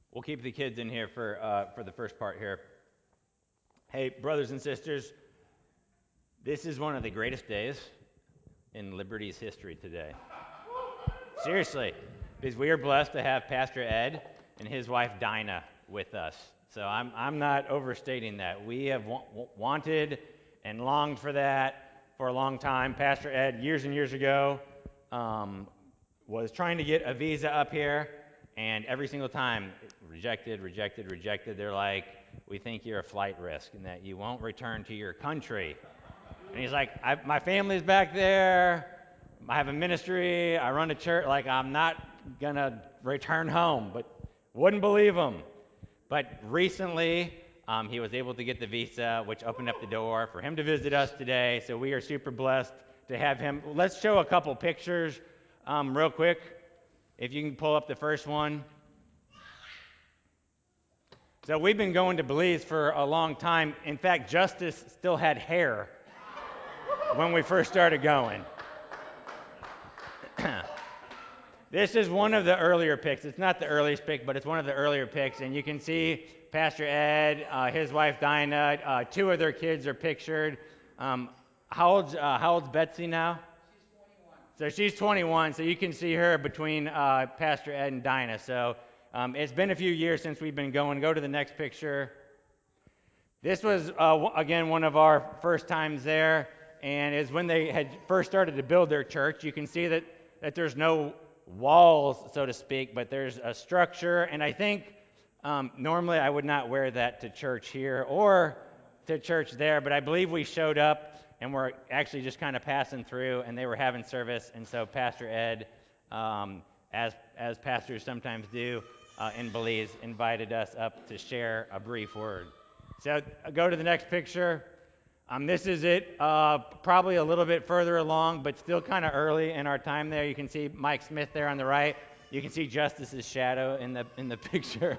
We'll keep the kids in here for the first part here. Hey, brothers and sisters, this is one of the greatest days in Liberty's history today. Seriously, because we are blessed to have Pastor Ed and his wife Dinah with us. So I'm not overstating that. We have wanted and longed for that for a long time. Pastor Ed, years and years ago, was trying to get a visa up here, and every single time, rejected. They're like, we think you're a flight risk and that you won't return to your country. And he's like, my family's back there. I have a ministry. I run a church. Like, I'm not going to return home. But wouldn't believe him. But recently, he was able to get the visa, which opened up the door for him to visit us today. So we are super blessed to have him. Let's show a couple pictures real quick. If you can pull up the first one. So we've been going to Belize for a long time. In fact, Justice still had hair when we first started going. This is one of the earlier pics. It's not the earliest pic, but it's one of the earlier pics. And you can see Pastor Ed, his wife Dinah, two of their kids are pictured. How old's Betsy now? So she's 21, so you can see her between Pastor Ed and Dinah. So it's been a few years since we've been going. Go to the next picture. This was, again, one of our first times there, and is when they had first started to build their church. You can see that there's no walls, so to speak, but there's a structure, and I think normally I would not wear that to church here or to church there, but I believe we showed up and we're actually just kind of passing through, and they were having service, and so Pastor Ed, as pastors sometimes do in Belize, invited us up to share a brief word. So go to the next picture. This is it, probably a little bit further along, but still kind of early in our time there. You can see Mike Smith there on the right. You can see Justice's shadow in the picture.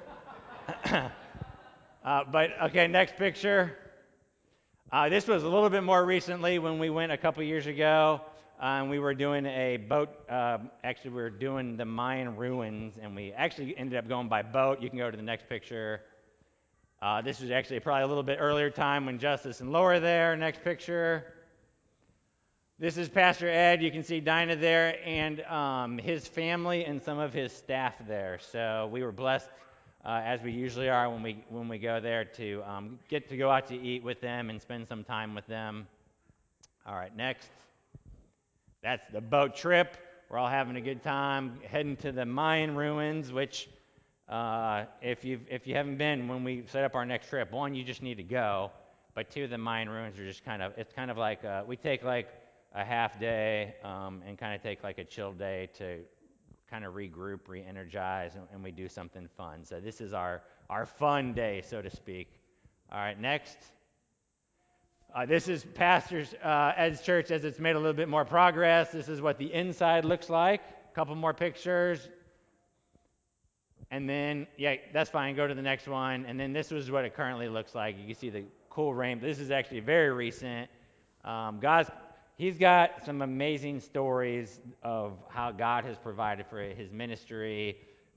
But okay, next picture. This was a little bit more recently when we went a couple years ago. We were doing a boat. Actually, we were doing the Mayan ruins, and we actually ended up going by boat. You can go to the next picture. This was actually probably a little bit earlier time when Justice and Laura there. Next picture. This is Pastor Ed. You can see Dinah there and his family and some of his staff there. So we were blessed, as we usually are when we go there, to get to go out to eat with them and spend some time with them. All right, next. That's the boat trip. We're all having a good time heading to the Mayan ruins, which if you haven't been, when we set up our next trip, one, you just need to go, but two, the Mayan ruins are just it's kind of like we take like a half day and kind of take like a chill day to kind of regroup, re-energize, and we do something fun. So this is our fun day, so to speak. All right, next. This is Pastor's Ed's church as it's made a little bit more progress. This is what the inside looks like. A couple more pictures. And then, yeah, that's fine. Go to the next one. And then this was what it currently looks like. You can see the cool rainbow. This is actually very recent. He's got some amazing stories of how God has provided for his ministry.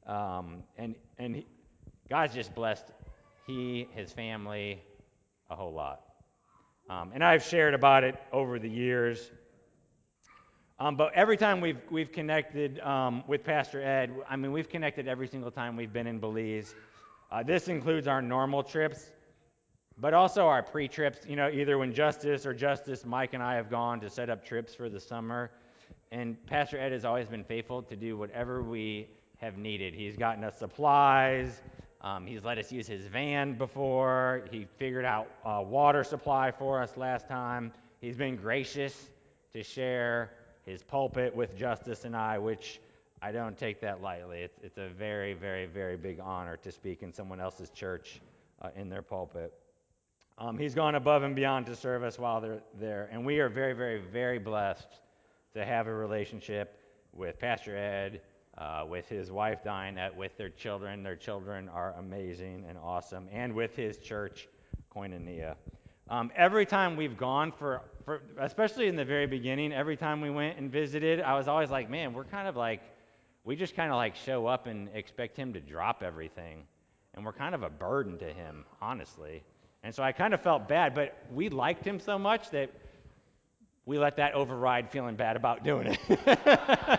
God's just blessed his family, a whole lot. And I've shared about it over the years. But every time we've connected with Pastor Ed, I mean, we've connected every single time we've been in Belize. This includes our normal trips, but also our pre-trips, either when Justice, Mike, and I have gone to set up trips for the summer. And Pastor Ed has always been faithful to do whatever we have needed. He's gotten us supplies. He's let us use his van before. He figured out water supply for us last time. He's been gracious to share his pulpit with Justice and I, which I don't take that lightly. It's a very, very, very big honor to speak in someone else's church in their pulpit. He's gone above and beyond to serve us while they're there, and we are very, very, very blessed to have a relationship with Pastor Ed, with his wife Dinah, with their children. Their children are amazing and awesome, and with his church, Koinonia. Every time we've gone for especially in the very beginning, every time we went and visited, I was always like, man, we just kind of like show up and expect him to drop everything. and we're kind of a burden to him, honestly. And so I kind of felt bad, but we liked him so much that we let that override feeling bad about doing it.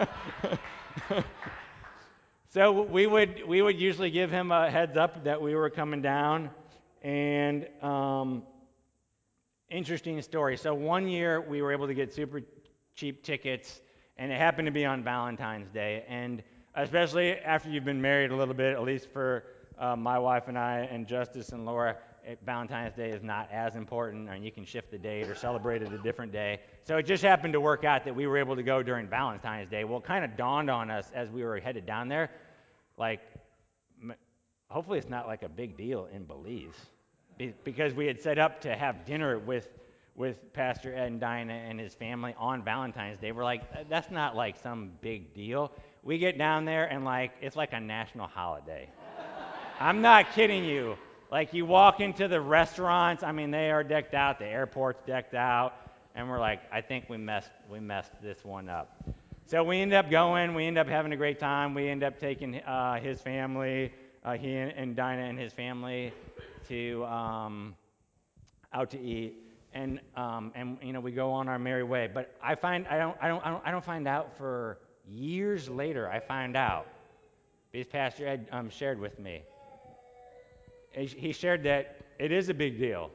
So we would usually give him a heads up that we were coming down, and interesting story. So one year we were able to get super cheap tickets, and it happened to be on Valentine's Day. And especially after you've been married a little bit, at least for my wife and I and Justice and Laura, Valentine's Day is not as important, and you can shift the date or celebrate it a different day. So it just happened to work out that we were able to go during Valentine's Day. Well, it kind of dawned on us as we were headed down there, like, hopefully it's not like a big deal in Belize, because we had set up to have dinner with Pastor Ed and Dinah and his family on Valentine's Day. We're like, that's not like some big deal. We get down there and like it's like a national holiday. I'm not kidding you. Like, you walk into the restaurants, I mean, they are decked out, the airport's decked out, and we're like, I think we messed this one up. So we end up going, we end up having a great time. We end up taking his family, he and Dinah and his family, to out to eat, and we go on our merry way. But I don't find out for years later. I find out because Pastor Ed shared with me. He shared that it is a big deal.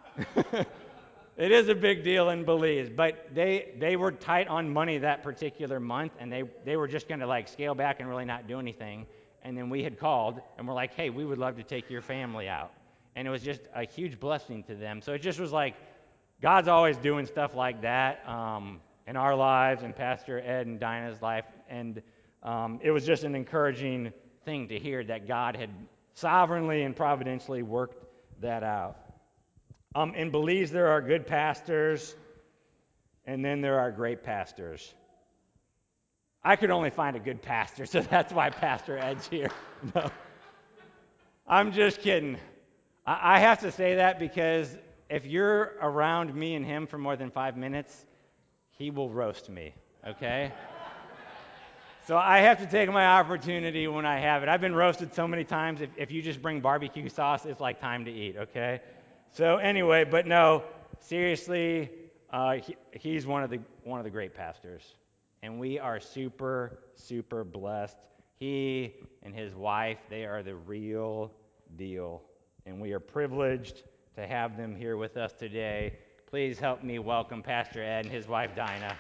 It is a big deal in Belize, but they were tight on money that particular month, and they were just going to like scale back and really not do anything. And then we had called, and we're like, hey, we would love to take your family out. And it was just a huge blessing to them. So it just was like, God's always doing stuff like that in our lives, and Pastor Ed and Dinah's life. And it was just an encouraging thing to hear that God had sovereignly and providentially worked that out. In Belize, there are good pastors, and then there are great pastors. I could only find a good pastor, so that's why Pastor Ed's here. No, I'm just kidding. I have to say that because if you're around me and him for more than 5 minutes, he will roast me, okay? So I have to take my opportunity when I have it. I've been roasted so many times. If you just bring barbecue sauce, it's like time to eat, okay? So anyway, but no, seriously, he's one of the great pastors, and we are super, super blessed. He and his wife, they are the real deal, and we are privileged to have them here with us today. Please help me welcome Pastor Ed and his wife Dinah.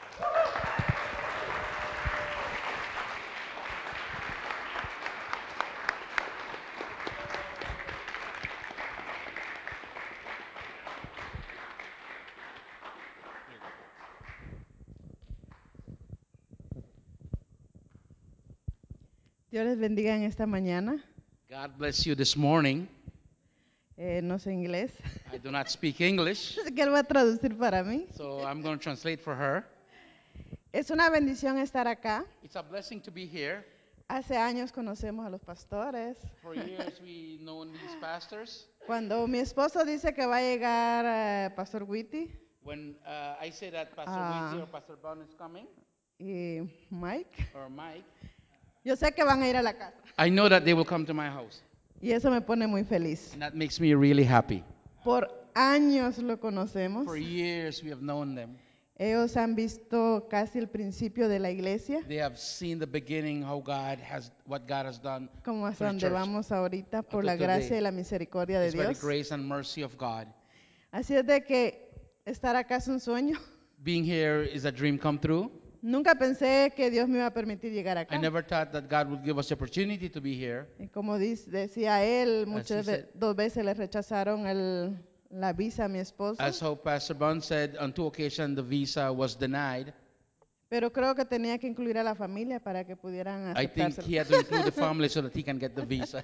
Dios les bendiga en esta mañana. God bless you this morning. No sé inglés, I do not speak English, así que él va a traducir para mí. so I'm going to translate for her. Es una bendición estar acá. It's a blessing to be here. Hace años conocemos a los pastores. For years we known these pastors. Cuando mi esposo dice que va a llegar Pastor Witty When I say that Pastor Winty or Pastor Brown is coming, y Mike, or Mike, yo sé que van a ir a la casa. I know that they will come to my house. Y eso me pone muy feliz. And that makes me really happy. Por años lo conocemos. For years we have known them. Ellos han visto casi el principio de la iglesia, They have seen the beginning, what God has done como hasta for the donde church. vamos ahorita por Until la gracia today. y la misericordia de It's by the Dios. grace and mercy of God. Así es de que estar acá es un sueño. Being here is a dream come true. Nunca pensé que Dios me iba a permitir llegar I acá. never thought that God would give us the opportunity to be here. Y como decía él, he said. 2 veces le rechazaron la visa a mi esposo. As how Pastor Bond said, on 2 occasions the visa was denied. Pero creo que tenía que incluir a la familia para que pudieran I think aceptárselo. he had to include the family so that he can get the visa.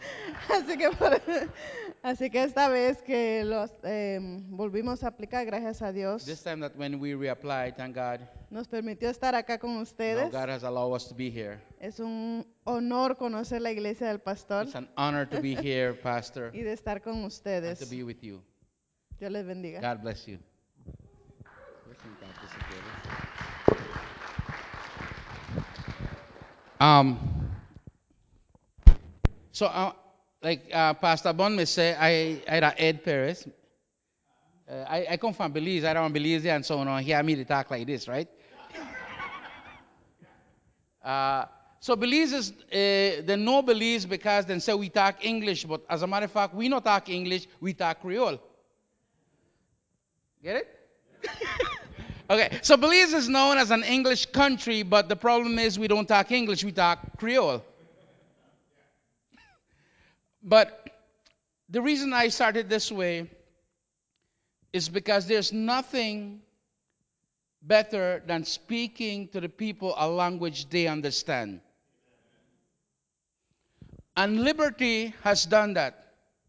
así que esta vez que los volvimos a aplicar, gracias a Dios, This time that when we reapplied, thank God, nos permitió estar acá con now ustedes. God has allowed us to be here. Es un honor conocer la iglesia del pastor It's an honor to be here, Pastor, y de estar con and ustedes. to be with you. Dios les bendiga. God bless you. So, like Pastor Bon may say, I da Ed Perez. I come from Belize. I don't Belize and so on. Hear me to talk like this, right? Uh, so Belize is they know Belize because then say we talk English, but as a matter of fact, we not talk English. We talk Creole. Get it? Okay, so Belize is known as an English country, but the problem is we don't talk English, we talk Creole. But the reason I started this way is because there's nothing better than speaking to the people a language they understand. And Liberty has done that.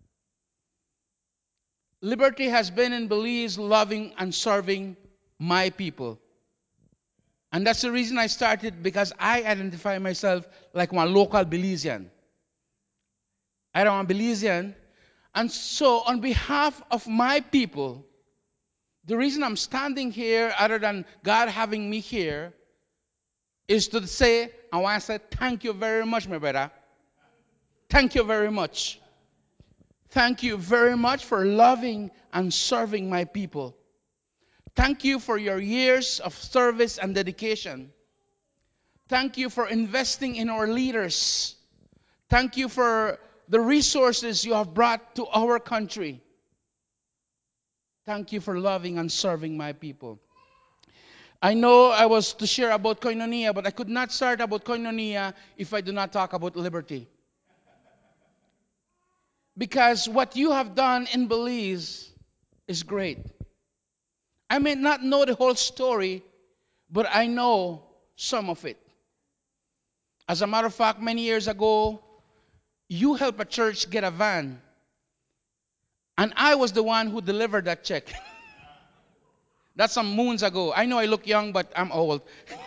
Liberty has been in Belize loving and serving my people. And that's the reason I started, because I identify myself like one local Belizean. I am a Belizean. And so, on behalf of my people, the reason I'm standing here, other than God having me here, is to say, I want to say thank you very much, my brother. Thank you very much. Thank you very much for loving and serving my people. Thank you for your years of service and dedication. Thank you for investing in our leaders. Thank you for the resources you have brought to our country. Thank you for loving and serving my people. I know I was to share about Koinonia, but I could not start about Koinonia if I do not talk about liberty. Because what you have done in Belize is great. I may not know the whole story, but I know some of it. As a matter of fact, many years ago, you helped a church get a van, and I was the one who delivered that check. That's some moons ago. I know I look young, but I'm old.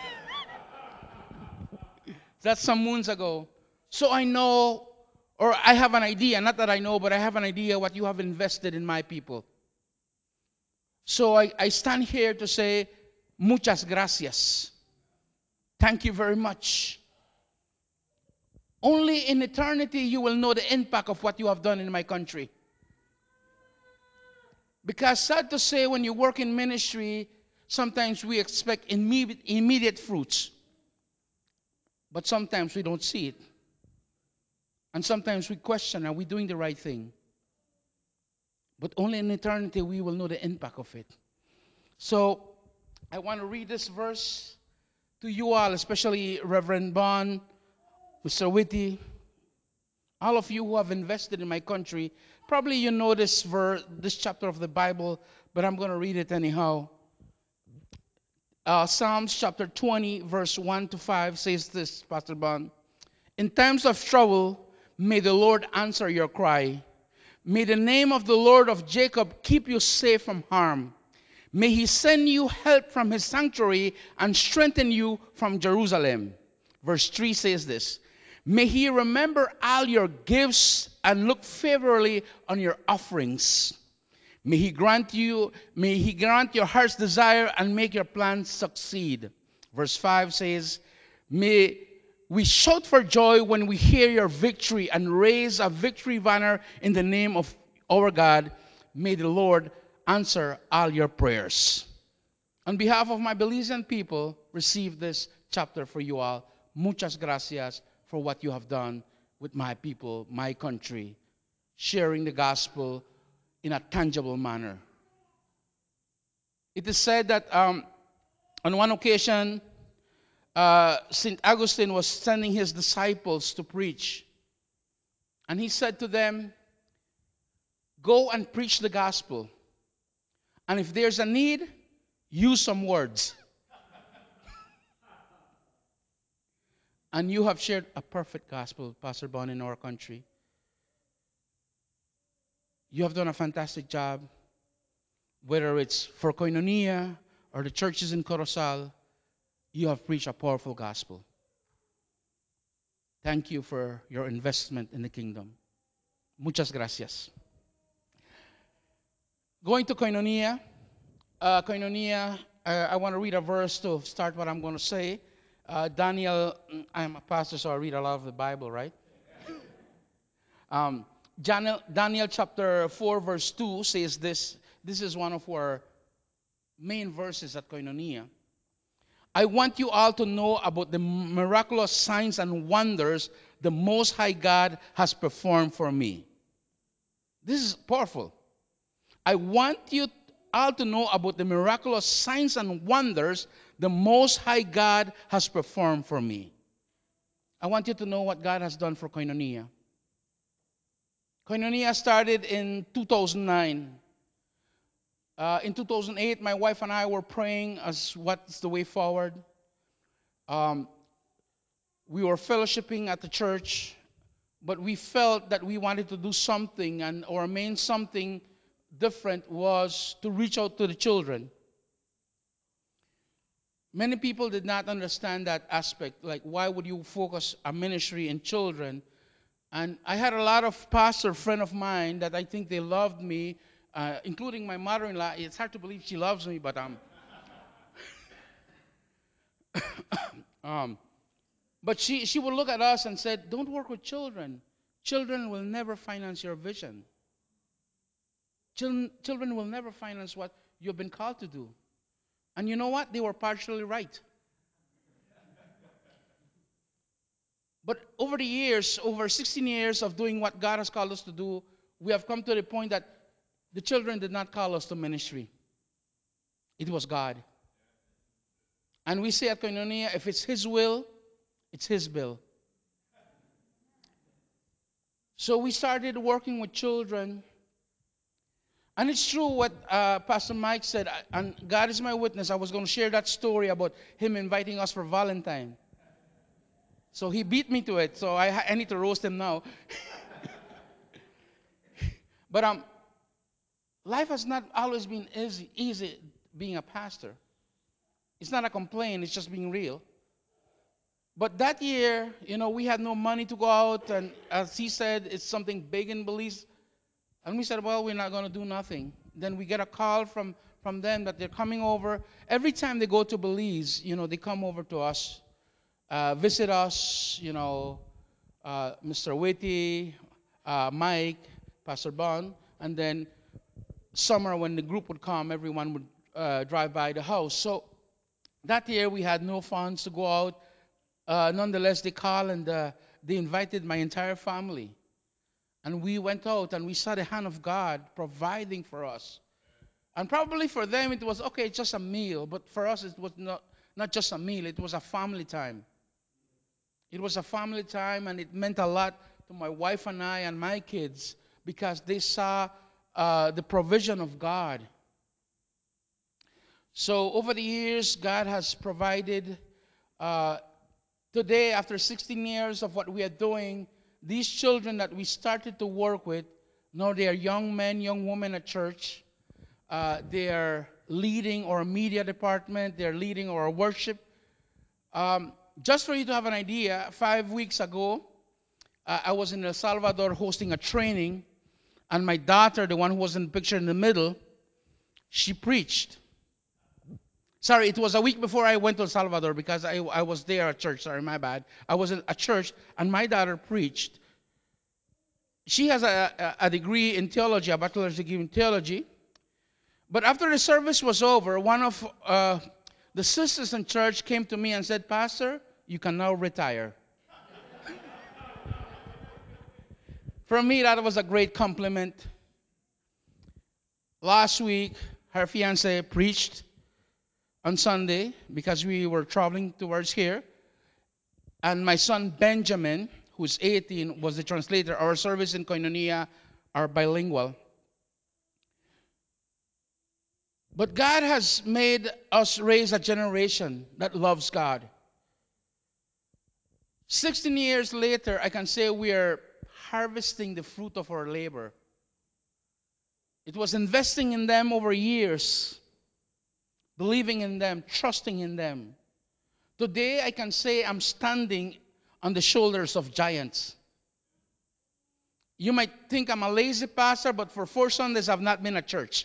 That's some moons ago. So I know, or I have an idea, not that I know, but I have an idea what you have invested in my people. So I stand here to say, muchas gracias. Thank you very much. Only in eternity you will know the impact of what you have done in my country. Because sad to say, when you work in ministry, sometimes we expect immediate fruits. But sometimes we don't see it. And sometimes we question, are we doing the right thing? But only in eternity we will know the impact of it. So I want to read this verse to you all, especially Reverend Bond, Mr. Whitty, all of you who have invested in my country. Probably you know this verse, this chapter of the Bible, but I'm going to read it anyhow. Psalms chapter 20, verse 1 to 5 says this, Pastor Bond. In times of trouble, may the Lord answer your cry. May the name of the Lord of Jacob keep you safe from harm. May he send you help from his sanctuary and strengthen you from Jerusalem. Verse 3 says this. May he remember all your gifts and look favorably on your offerings. May he grant your heart's desire and make your plans succeed. Verse 5 says, may we shout for joy when we hear your victory and raise a victory banner in the name of our God. May the Lord answer all your prayers. On behalf of my Belizean people, receive this chapter for you all. Muchas gracias for what you have done with my people, my country, sharing the gospel in a tangible manner. It is said that on one occasion, St. Augustine was sending his disciples to preach. And he said to them, go and preach the gospel. And if there's a need, use some words. And you have shared a perfect gospel, Pastor Bon, in our country. You have done a fantastic job, whether it's for Koinonia or the churches in Corozal. You have preached a powerful gospel. Thank you for your investment in the kingdom. Muchas gracias. Going to Koinonia. I want to read a verse to start what I'm going to say. Daniel, I'm a pastor, so I read a lot of the Bible, right? Daniel chapter 4, verse 2 says this. This is one of our main verses at Koinonia. I want you all to know about the miraculous signs and wonders the Most High God has performed for me. This is powerful. I want you all to know about the miraculous signs and wonders the Most High God has performed for me. I want you to know what God has done for Koinonia. Koinonia started in 2009. In 2008, my wife and I were praying as what's the way forward. Um, we were fellowshipping at the church, but we felt that we wanted to do something, and our main something different was to reach out to the children. Many people did not understand that aspect. Like, why would you focus a ministry in children? And I had a lot of pastor friend of mine that I think they loved me, including my mother-in-law. It's hard to believe she loves me, but um, but she would look at us and said, "Don't work with children. Children will never finance your vision. Children will never finance what you've been called to do." And you know what? They were partially right. But over the years, over 16 years of doing what God has called us to do, we have come to the point that the children did not call us to ministry. It was God. And we say at Koinonia, if it's His will, it's His bill. So we started working with children. And it's true what Pastor Mike said, and God is my witness. I was going to share that story about him inviting us for Valentine. So he beat me to it, so I need to roast him now. But life has not always been easy being a pastor. It's not a complaint, it's just being real. But that year, we had no money to go out, and as he said, it's something big in Belize. And we said, well, we're not going to do nothing. Then we get a call from them that they're coming over. Every time they go to Belize, they come over to us, visit us, Mr. Witty, Mike, Pastor Bond, and then summer when the group would come, everyone would drive by the house. So that year we had no funds to go out. Nonetheless, they called and they invited my entire family. And we went out and we saw the hand of God providing for us. And probably for them it was okay, it's just a meal. But for us it was not just a meal, it was a family time. It was a family time, and it meant a lot to my wife and I and my kids because they saw the provision of God. So over the years, God has provided. Today, after 16 years of what we are doing, these children that we started to work with, now they are young men, young women at church. They are leading our media department. They are leading our worship. Just for you to have an idea, 5 weeks ago, I was in El Salvador hosting a training, and my daughter, the one who was in the picture in the middle, she preached. Sorry, it was a week before I went to El Salvador because I was there at church. Sorry, my bad. I was at church, and my daughter preached. She has a degree in theology, a bachelor's degree in theology. But after the service was over, one of the sisters in church came to me and said, "Pastor, you can now retire." For me, that was a great compliment. Last week, her fiance preached on Sunday because we were traveling towards here. And my son Benjamin, who's 18, was the translator. Our service in Koinonia are bilingual. But God has made us raise a generation that loves God. 16 years later, I can say we are harvesting the fruit of our labor. It was investing in them over years, believing in them, trusting in them. Today, I can say I'm standing on the shoulders of giants. You might think I'm a lazy pastor, but for 4 Sundays, I've not been at church.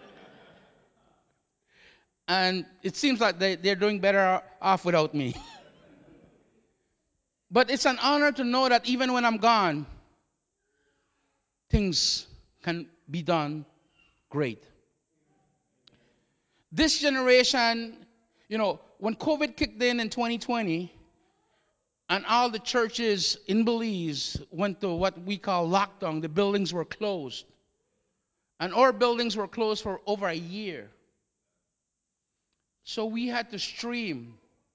And it seems like they're doing better off without me. But it's an honor to know that even when I'm gone, things can be done great. This generation, when COVID kicked in 2020, and all the churches in Belize went to what we call lockdown, the buildings were closed. And our buildings were closed for over a year. So we had to stream.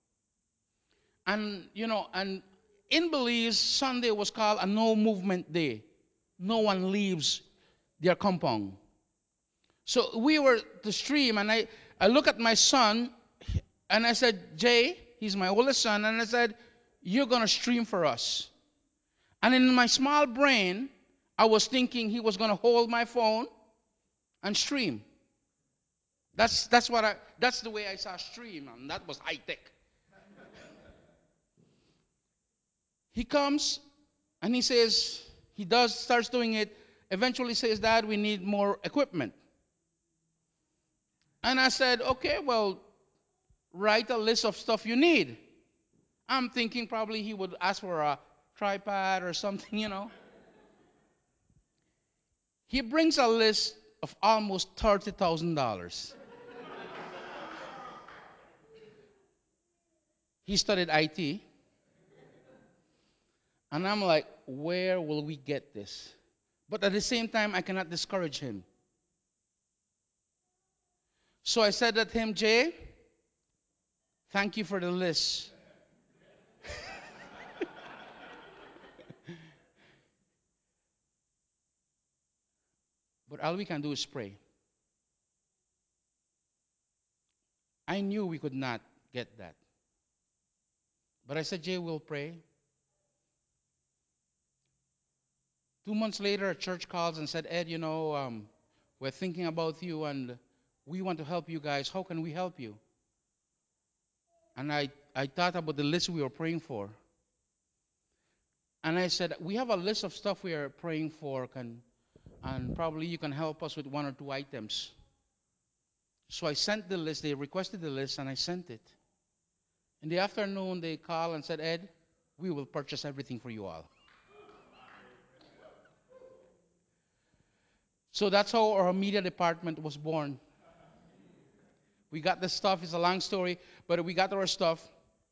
And in Belize, Sunday was called a no movement day. No one leaves their compound. So we were to stream, and I look at my son, and I said, Jay, he's my oldest son, and I said, you're going to stream for us. And in my small brain, I was thinking he was going to hold my phone and stream. That's the way I saw stream, and that was high tech. He comes and he says, starts doing it, eventually says, Dad, we need more equipment. And I said, okay, well, write a list of stuff you need. I'm thinking probably he would ask for a tripod or something. He brings a list of almost $30,000. He studied IT. And I'm like, where will we get this? But at the same time, I cannot discourage him. So I said to him, Jay, thank you for the list. But all we can do is pray. I knew we could not get that. But I said, Jay, we'll pray. 2 months later, a church calls and said, Ed, we're thinking about you and we want to help you guys. How can we help you? And I thought about the list we were praying for. And I said, we have a list of stuff we are praying for, and probably you can help us with one or two items. So I sent the list. They requested the list, and I sent it. In the afternoon, they called and said, Ed, we will purchase everything for you all. So that's how our media department was born. We got the stuff. It's a long story, but we got our stuff.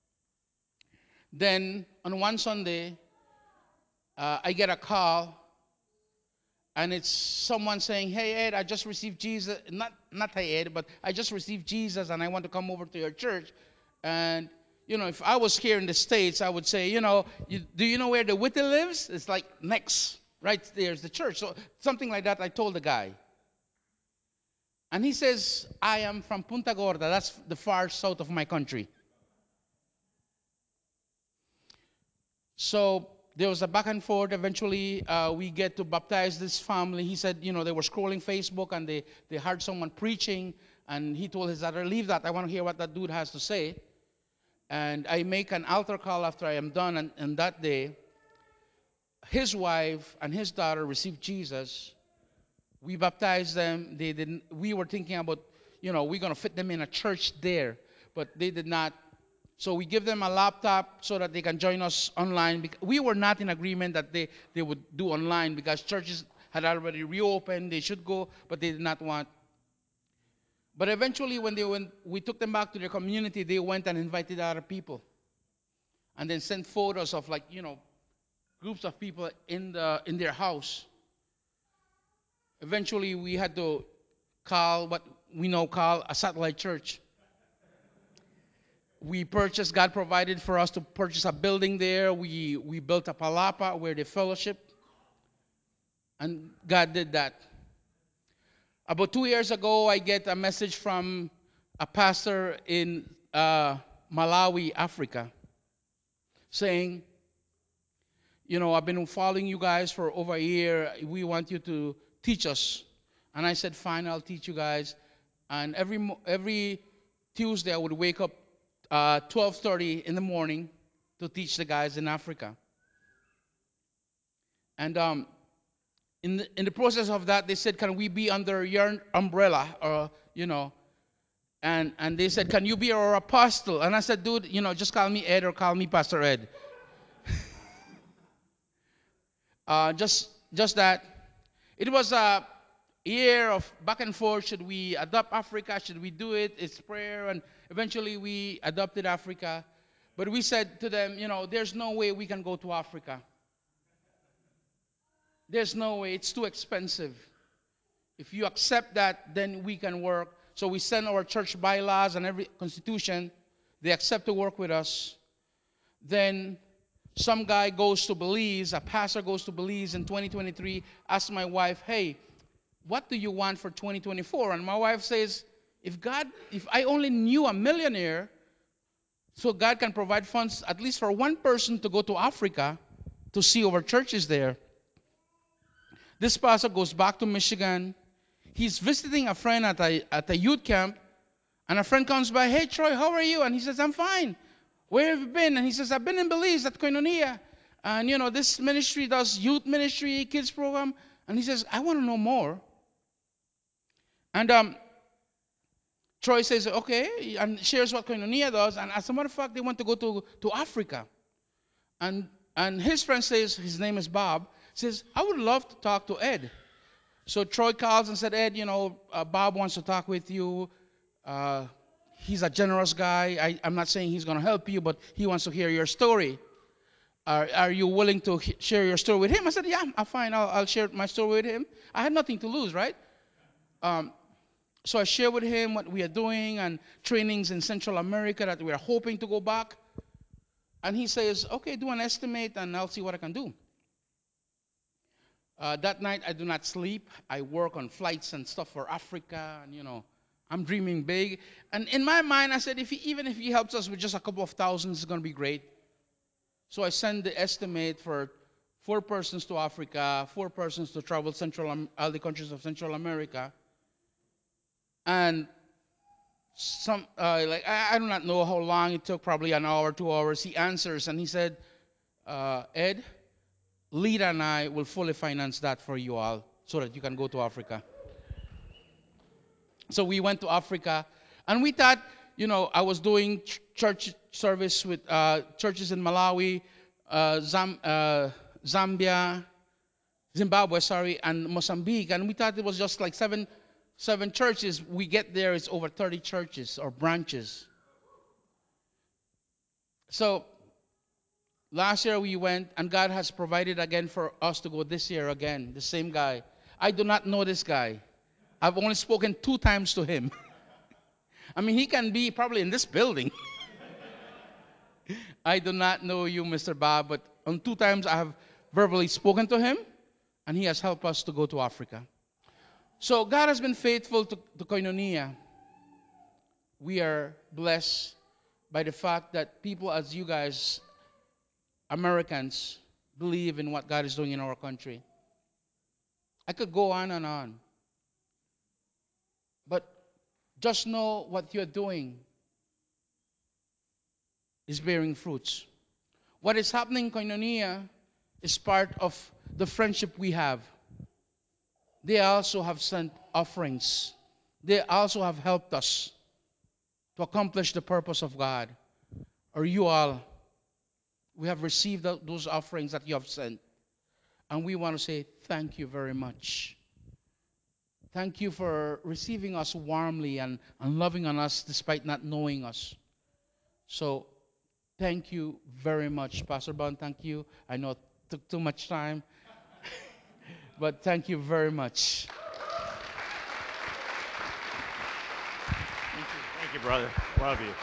Then on one Sunday, I get a call, and it's someone saying, hey, Ed, I just received Jesus. Not hey, Ed, but I just received Jesus, and I want to come over to your church. And, if I was here in the States, I would say, do you know where the Whittle lives? It's like next, right there's the church. So something like that I told the guy. And he says, I am from Punta Gorda. That's the far south of my country. So there was a back and forth. Eventually, we get to baptize this family. He said, they were scrolling Facebook and they heard someone preaching. And he told his daughter, leave that. I want to hear what that dude has to say. And I make an altar call after I am done. And that day, his wife and his daughter received Jesus. We baptized them. They didn't. We were thinking about, we're going to fit them in a church there. But they did not. So we give them a laptop so that they can join us online. We were not in agreement that they would do online because churches had already reopened. They should go, but they did not want. But eventually, when we took them back to their community, they went and invited other people. And then sent photos of groups of people in their house. Eventually, we had to call what we now call a satellite church. We purchased, God provided for us to purchase a building there. We built a palapa where they fellowship. And God did that. About 2 years ago, I get a message from a pastor in Malawi, Africa, saying, I've been following you guys for over a year. We want you to teach us. And I said, fine, I'll teach you guys. And every Tuesday, I would wake up 12:30 in the morning to teach the guys in Africa. And in the process of that, they said, can we be under your umbrella? And they said, can you be our apostle? And I said, dude, just call me Ed or call me Pastor Ed. Just that. It was a year of back and forth. Should we adopt Africa? Should we do it? It's prayer. And eventually we adopted Africa. But we said to them, there's no way we can go to Africa. There's no way. It's too expensive. If you accept that, then we can work. So we send our church bylaws and every constitution. They accept to work with us. Then some guy goes to Belize, a pastor goes to Belize in 2023, asks my wife, hey, what do you want for 2024? And my wife says, if I only knew a millionaire, so God can provide funds at least for one person to go to Africa to see our churches there. This pastor goes back to Michigan. He's visiting a friend at a youth camp, and a friend comes by, hey, Troy, how are you? And he says, I'm fine. Where have you been? And he says, I've been in Belize at Koinonia. And, this ministry does youth ministry, kids program. And he says, I want to know more. And Troy says, okay, and shares what Koinonia does. And as a matter of fact, they want to go to Africa. And his friend says, his name is Bob, says, I would love to talk to Ed. So Troy calls and said, Ed, Bob wants to talk with you. He's a generous guy. I'm not saying he's going to help you, but he wants to hear your story. Are you willing to share your story with him? I said, yeah, I'm fine. I'll share my story with him. I had nothing to lose, right? So I share with him what we are doing and trainings in Central America that we are hoping to go back. And he says, okay, do an estimate and I'll see what I can do. That night I do not sleep. I work on flights and stuff for Africa, and I'm dreaming big. And in my mind, I said, even if he helps us with just a couple of thousands, it's going to be great. So I send the estimate for 4 persons to Africa, 4 persons to travel all the countries of Central America, and some I do not know how long it took. Probably an hour, 2 hours. He answers and he said, Ed, Lita and I will fully finance that for you all so that you can go to Africa. So we went to Africa, and we thought, I was doing church service with churches in Malawi, Zambia, Zimbabwe, and Mozambique, and we thought it was just like seven churches. We get there, it's over 30 churches or branches. So last year we went, and God has provided again for us to go this year again. The same guy. I do not know this guy. I've only spoken 2 times to him. I mean, he can be probably in this building. I do not know you, Mr. Bob, but on 2 times I have verbally spoken to him, and he has helped us to go to Africa. So God has been faithful to Koinonia. We are blessed by the fact that people as you guys, Americans, believe in what God is doing in our country. I could go on and on. But just know what you're doing is bearing fruits. What is happening in Koinonia is part of the friendship we have. They also have sent offerings. They also have helped us to accomplish the purpose of God. Or you all, we have received those offerings that you have sent. And we want to say thank you very much. Thank you for receiving us warmly and loving on us despite not knowing us. So thank you very much, Pastor Bon. Thank you. I know it took too much time, but thank you very much. Thank you, brother. Love you.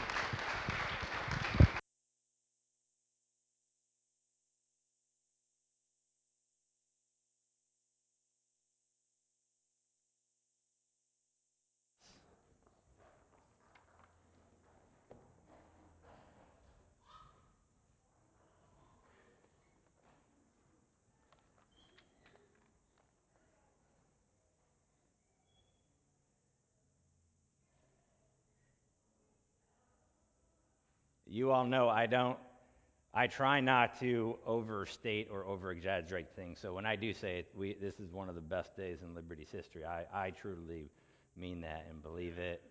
You all know I try not to overstate or over-exaggerate things. So when I do say it, this is one of the best days in Liberty's history. I truly mean that and believe it.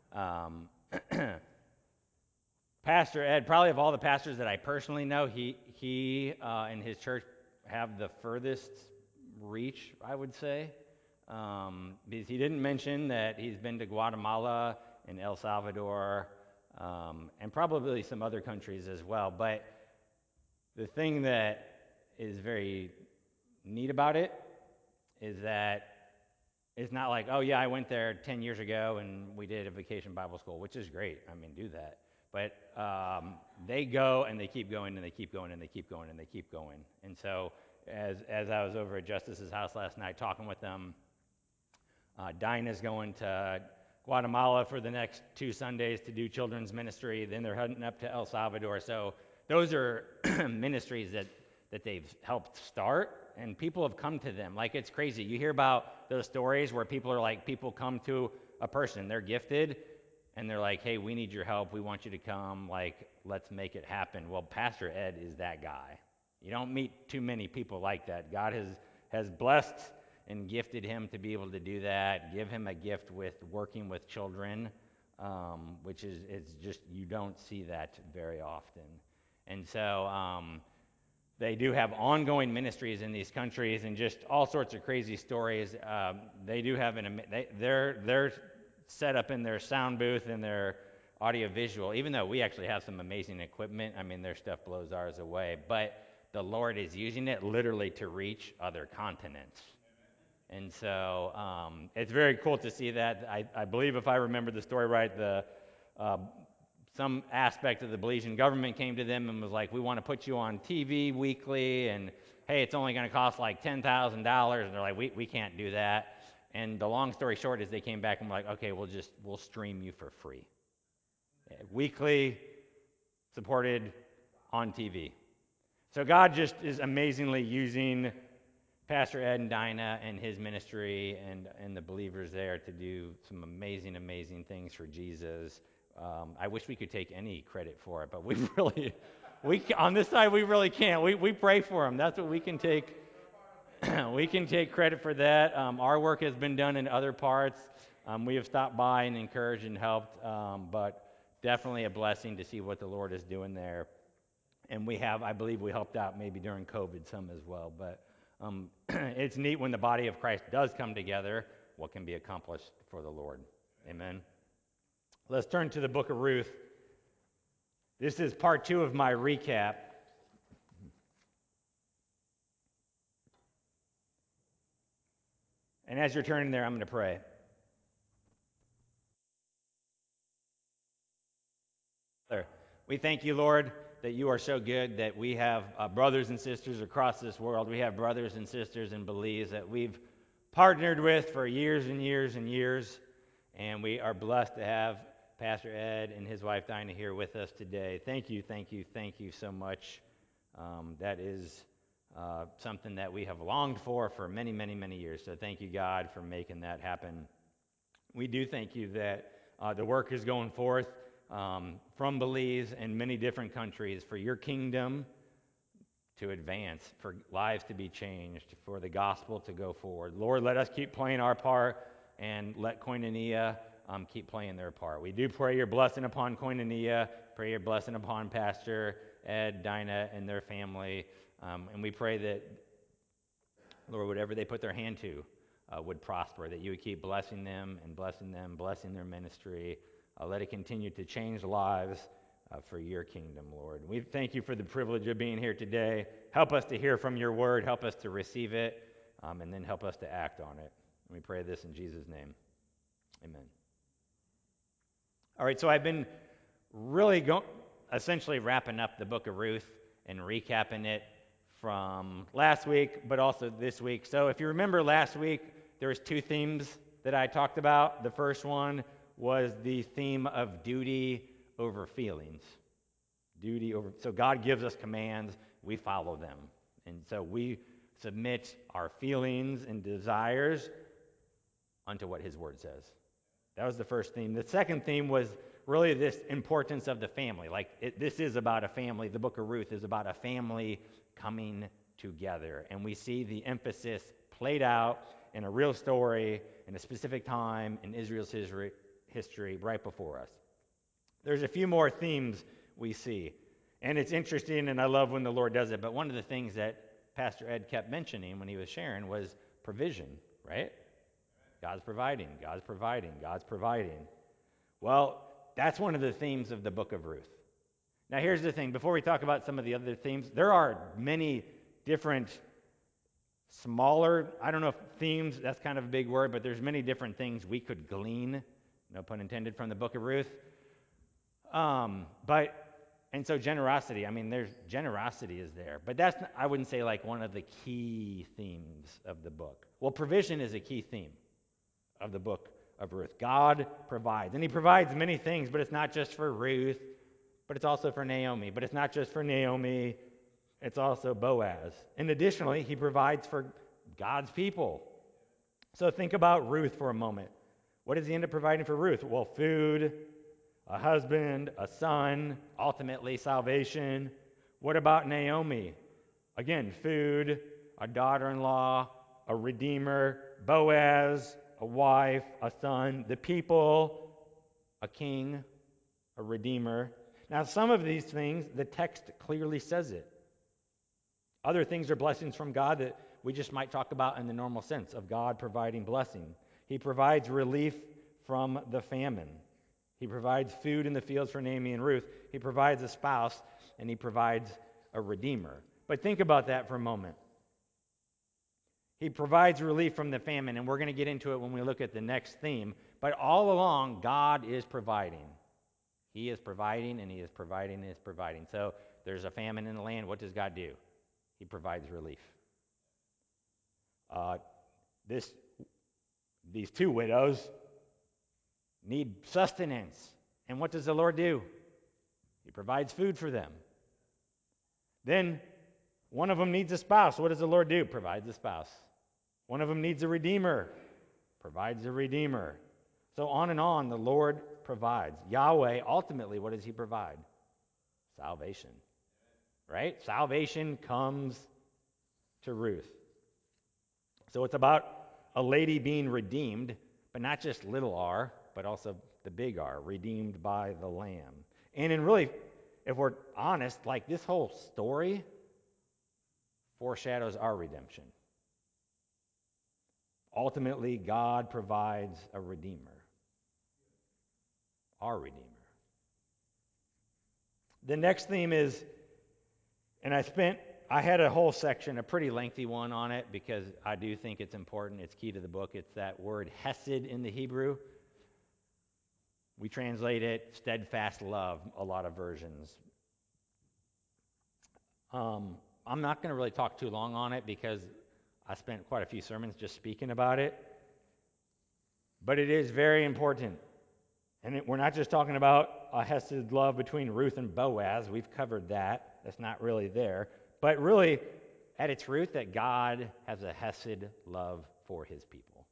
Pastor Ed, probably of all the pastors that I personally know, he and his church have the furthest reach, I would say, because he didn't mention that he's been to Guatemala and El Salvador, and probably some other countries as well. But the thing that is very neat about it is that it's not like, oh yeah, I went there 10 years ago and we did a vacation Bible school, which is great. I mean, do that. But they go and they keep going and they keep going and they keep going and they keep going. And so as I was over at Justice's house last night talking with them, Dinah's going to Guatemala for the next 2 Sundays to do children's ministry. Then they're heading up to El Salvador. So those are ministries that they've helped start, and people have come to them. Like, it's crazy. You hear about those stories where people come to a person, they're gifted, and they're like, hey, we need your help. We want you to come. Like, let's make it happen. Well, Pastor Ed is that guy. You don't meet too many people like that. God has blessed and gifted him to be able to do that, give him a gift with working with children, which is just, you don't see that very often. And so they do have ongoing ministries in these countries and just all sorts of crazy stories. They do have they're set up in their sound booth and their audio visual, even though we actually have some amazing equipment. I mean, their stuff blows ours away, but the Lord is using it literally to reach other continents. And so it's very cool to see that. I believe, if I remember the story right, some aspect of the Belizean government came to them and was like, we want to put you on TV weekly, and hey, it's only going to cost like $10,000. And they're like, we can't do that. And the long story short is they came back and were like, okay, we'll stream you for free. Weekly, supported on TV. So God just is amazingly using Pastor Ed and Dinah and his ministry and the believers there to do some amazing, amazing things for Jesus. I wish we could take any credit for it, but on this side, we really can't. We pray for them. That's what we can take. We can take credit for that. Our work has been done in other parts. We have stopped by and encouraged and helped, but definitely a blessing to see what the Lord is doing there. And I believe we helped out maybe during COVID some as well, but it's neat when the body of Christ does come together, what can be accomplished for the Lord. Amen. Let's turn to the book of Ruth. This is part 2 of my recap. And as you're turning there, I'm going to pray. We thank you, Lord, that you are so good, that we have brothers and sisters across this world. We have brothers and sisters in Belize that we've partnered with for years and years and years. And we are blessed to have Pastor Ed and his wife Dinah here with us today. Thank you, thank you, thank you so much. That is something that we have longed for many, many, many years. So thank you, God, for making that happen. We do thank you that the work is going forth from Belize and many different countries for your kingdom to advance, for lives to be changed, for the gospel to go forward. Lord, let us keep playing our part and let Koinonia keep playing their part. We do pray your blessing upon Koinonia, pray your blessing upon Pastor Ed, Dinah, and their family, and we pray that, Lord, whatever they put their hand to would prosper, that you would keep blessing them, blessing their ministry. Let it continue to change lives for your kingdom, Lord. We thank you for the privilege of being here today. Help us to hear from your word. Help us to receive it, and then help us to act on it. And we pray this in Jesus' name. Amen. All right, so I've been really essentially wrapping up the book of Ruth and recapping it from last week, but also this week. So if you remember last week, there was 2 themes that I talked about. The first one was the theme of duty over feelings. So God gives us commands, we follow them. And so we submit our feelings and desires unto what his word says. That was the first theme. The second theme was really this importance of the family. This is about a family. The book of Ruth is about a family coming together. And we see the emphasis played out in a real story in a specific time in Israel's history right before us. There's a few more themes we see. And it's interesting, and I love when the Lord does it, but one of the things that Pastor Ed kept mentioning when he was sharing was provision, right? God's providing, God's providing, God's providing. Well, that's one of the themes of the book of Ruth. Now, here's the thing. Before we talk about some of the other themes, there are many different smaller, I don't know if themes, that's kind of a big word, but there's many different things we could glean, no pun intended, from the book of Ruth. And so generosity, I mean, generosity is there. But that's, I wouldn't say, like one of the key themes of the book. Well, provision is a key theme of the book of Ruth. God provides. And he provides many things, but it's not just for Ruth, but it's also for Naomi. But it's not just for Naomi, it's also Boaz. And additionally, he provides for God's people. So think about Ruth for a moment. What does he end up providing for Ruth? Well, food, a husband, a son, ultimately salvation. What about Naomi? Again, food, a daughter-in-law, a redeemer, Boaz, a wife, a son, the people, a king, a redeemer. Now, some of these things, the text clearly says it. Other things are blessings from God that we just might talk about in the normal sense of God providing blessing. He provides relief from the famine. He provides food in the fields for Naomi and Ruth. He provides a spouse, and he provides a redeemer. But think about that for a moment. He provides relief from the famine, and we're going to get into it when we look at the next theme. But all along, God is providing. He is providing, and he is providing, and he is providing. So there's a famine in the land. What does God do? He provides relief. These two widows need sustenance. And what does the Lord do? He provides food for them. Then one of them needs a spouse. What does the Lord do? Provides a spouse. One of them needs a redeemer. Provides a redeemer. So on and on, the Lord provides. Yahweh, ultimately, what does he provide? Salvation. Right? Salvation comes to Ruth. So it's about a lady being redeemed, but not just little r, but also the big R, redeemed by the Lamb. And really, if we're honest, like this whole story foreshadows our redemption. Ultimately, God provides a redeemer, our redeemer. The next theme is, and I had a whole section, a pretty lengthy one on it, because I do think it's important. It's key to the book. It's that word hesed in the Hebrew. We translate it steadfast love, a lot of versions. I'm not going to really talk too long on it because I spent quite a few sermons just speaking about it. But it is very important. And we're not just talking about a hesed love between Ruth and Boaz. We've covered that. That's not really there. But really, at its root, that God has a hesed love for his people.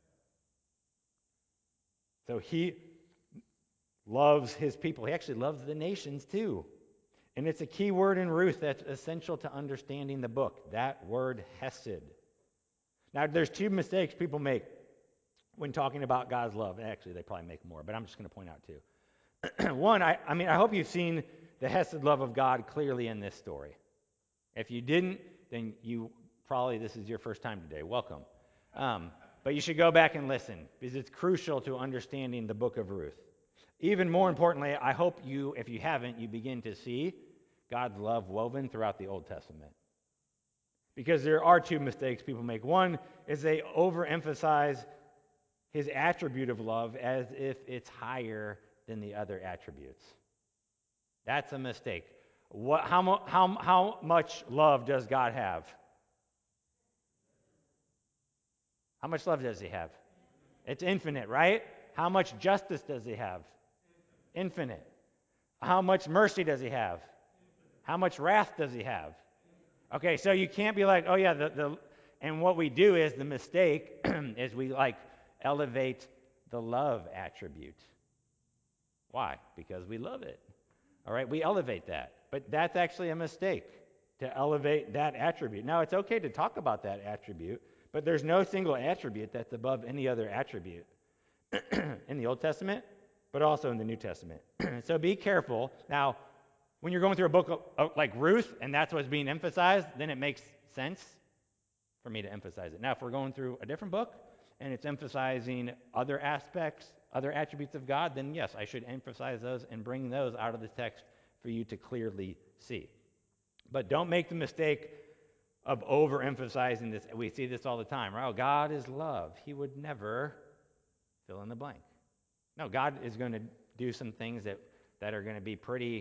So he loves his people. He actually loves the nations too. And it's a key word in Ruth that's essential to understanding the book, that word hesed. Now, there's two mistakes people make when talking about God's love. Actually, they probably make more, but I'm just going to point out two. One, I hope you've seen the hesed love of God clearly in this story. If you didn't, then this is your first time today. Welcome. But you should go back and listen because it's crucial to understanding the book of Ruth. Even more importantly, I hope if you haven't, you begin to see God's love woven throughout the Old Testament. Because there are two mistakes people make. One is they overemphasize his attribute of love as if it's higher than the other attributes. That's a mistake. How much love does God have? How much love does he have? It's infinite, right? How much justice does he have? Infinite. How much mercy does he have? How much wrath does he have? Okay, so you can't be like, oh yeah, and what we do is the mistake is we elevate the love attribute. Why? Because we love it. All right, we elevate that. But that's actually a mistake to elevate that attribute. Now, it's okay to talk about that attribute, but there's no single attribute that's above any other attribute in the Old Testament, but also in the New Testament. So be careful. Now, When you're going through a book like Ruth, and that's what's being emphasized, then it makes sense for me to emphasize it. Now, if we're going through a different book, and it's emphasizing other aspects, other attributes of God, then yes, I should emphasize those and bring those out of the text for you to clearly see. But don't make the mistake of overemphasizing this. We see this all the time, right? Oh, God is love. He would never fill in the blank. No, God is going to do some things that are going to be pretty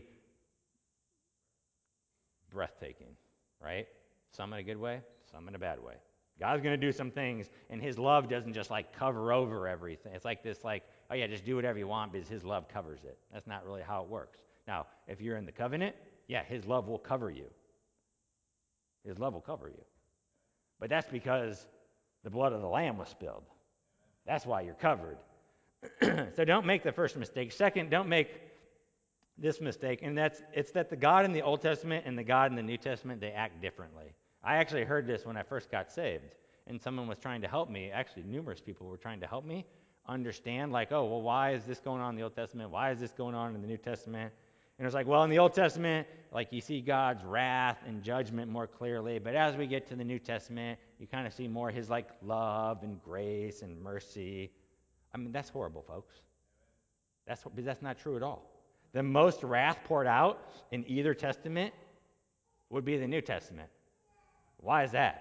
breathtaking, right? Some in a good way, some in a bad way. God's going to do some things, and his love doesn't just like cover over everything. It's like this, like, oh yeah, just do whatever you want because his love covers it. That's not really how it works. Now, if you're in the covenant, yeah, his love will cover you. His love will cover you. But that's because the blood of the Lamb was spilled. That's why you're covered. So don't make the first mistake. Second, don't make this mistake, and it's that the God in the Old Testament and the God in the New Testament, they act differently. I actually heard this when I first got saved, and someone was trying to help me. Actually, numerous people were trying to help me understand, like, oh, well, why is this going on in the Old Testament? Why is this going on in the New Testament? And it was like, well, in the Old Testament, like, you see God's wrath and judgment more clearly, but as we get to the New Testament, you kind of see more his, like, love and grace and mercy. I mean, that's horrible, folks. That's not true at all. The most wrath poured out in either testament would be the New Testament. Why is that?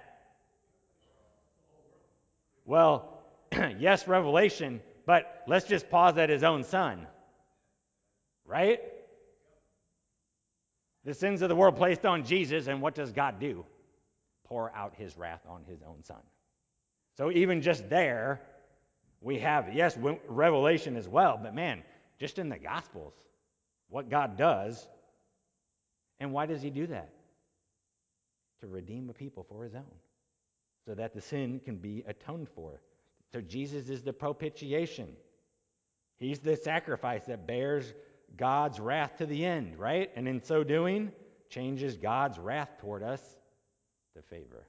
Well, yes, Revelation, but let's just pause at his own son. Right? The sins of the world placed on Jesus, and what does God do? Pour out his wrath on his own son. So even just there, we have, yes, Revelation as well, but man, just in the Gospels, what God does, and why does he do that? To redeem a people for his own, so that the sin can be atoned for. So Jesus is the propitiation. He's the sacrifice that bears God's wrath to the end, right? And in so doing, changes God's wrath toward us to favor.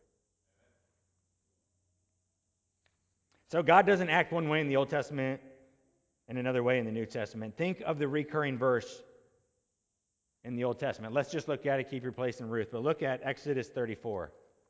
So God doesn't act one way in the Old Testament and another way in the New Testament. Think of the recurring verse in the Old Testament. Let's just look at it, keep your place in Ruth, but look at Exodus 34.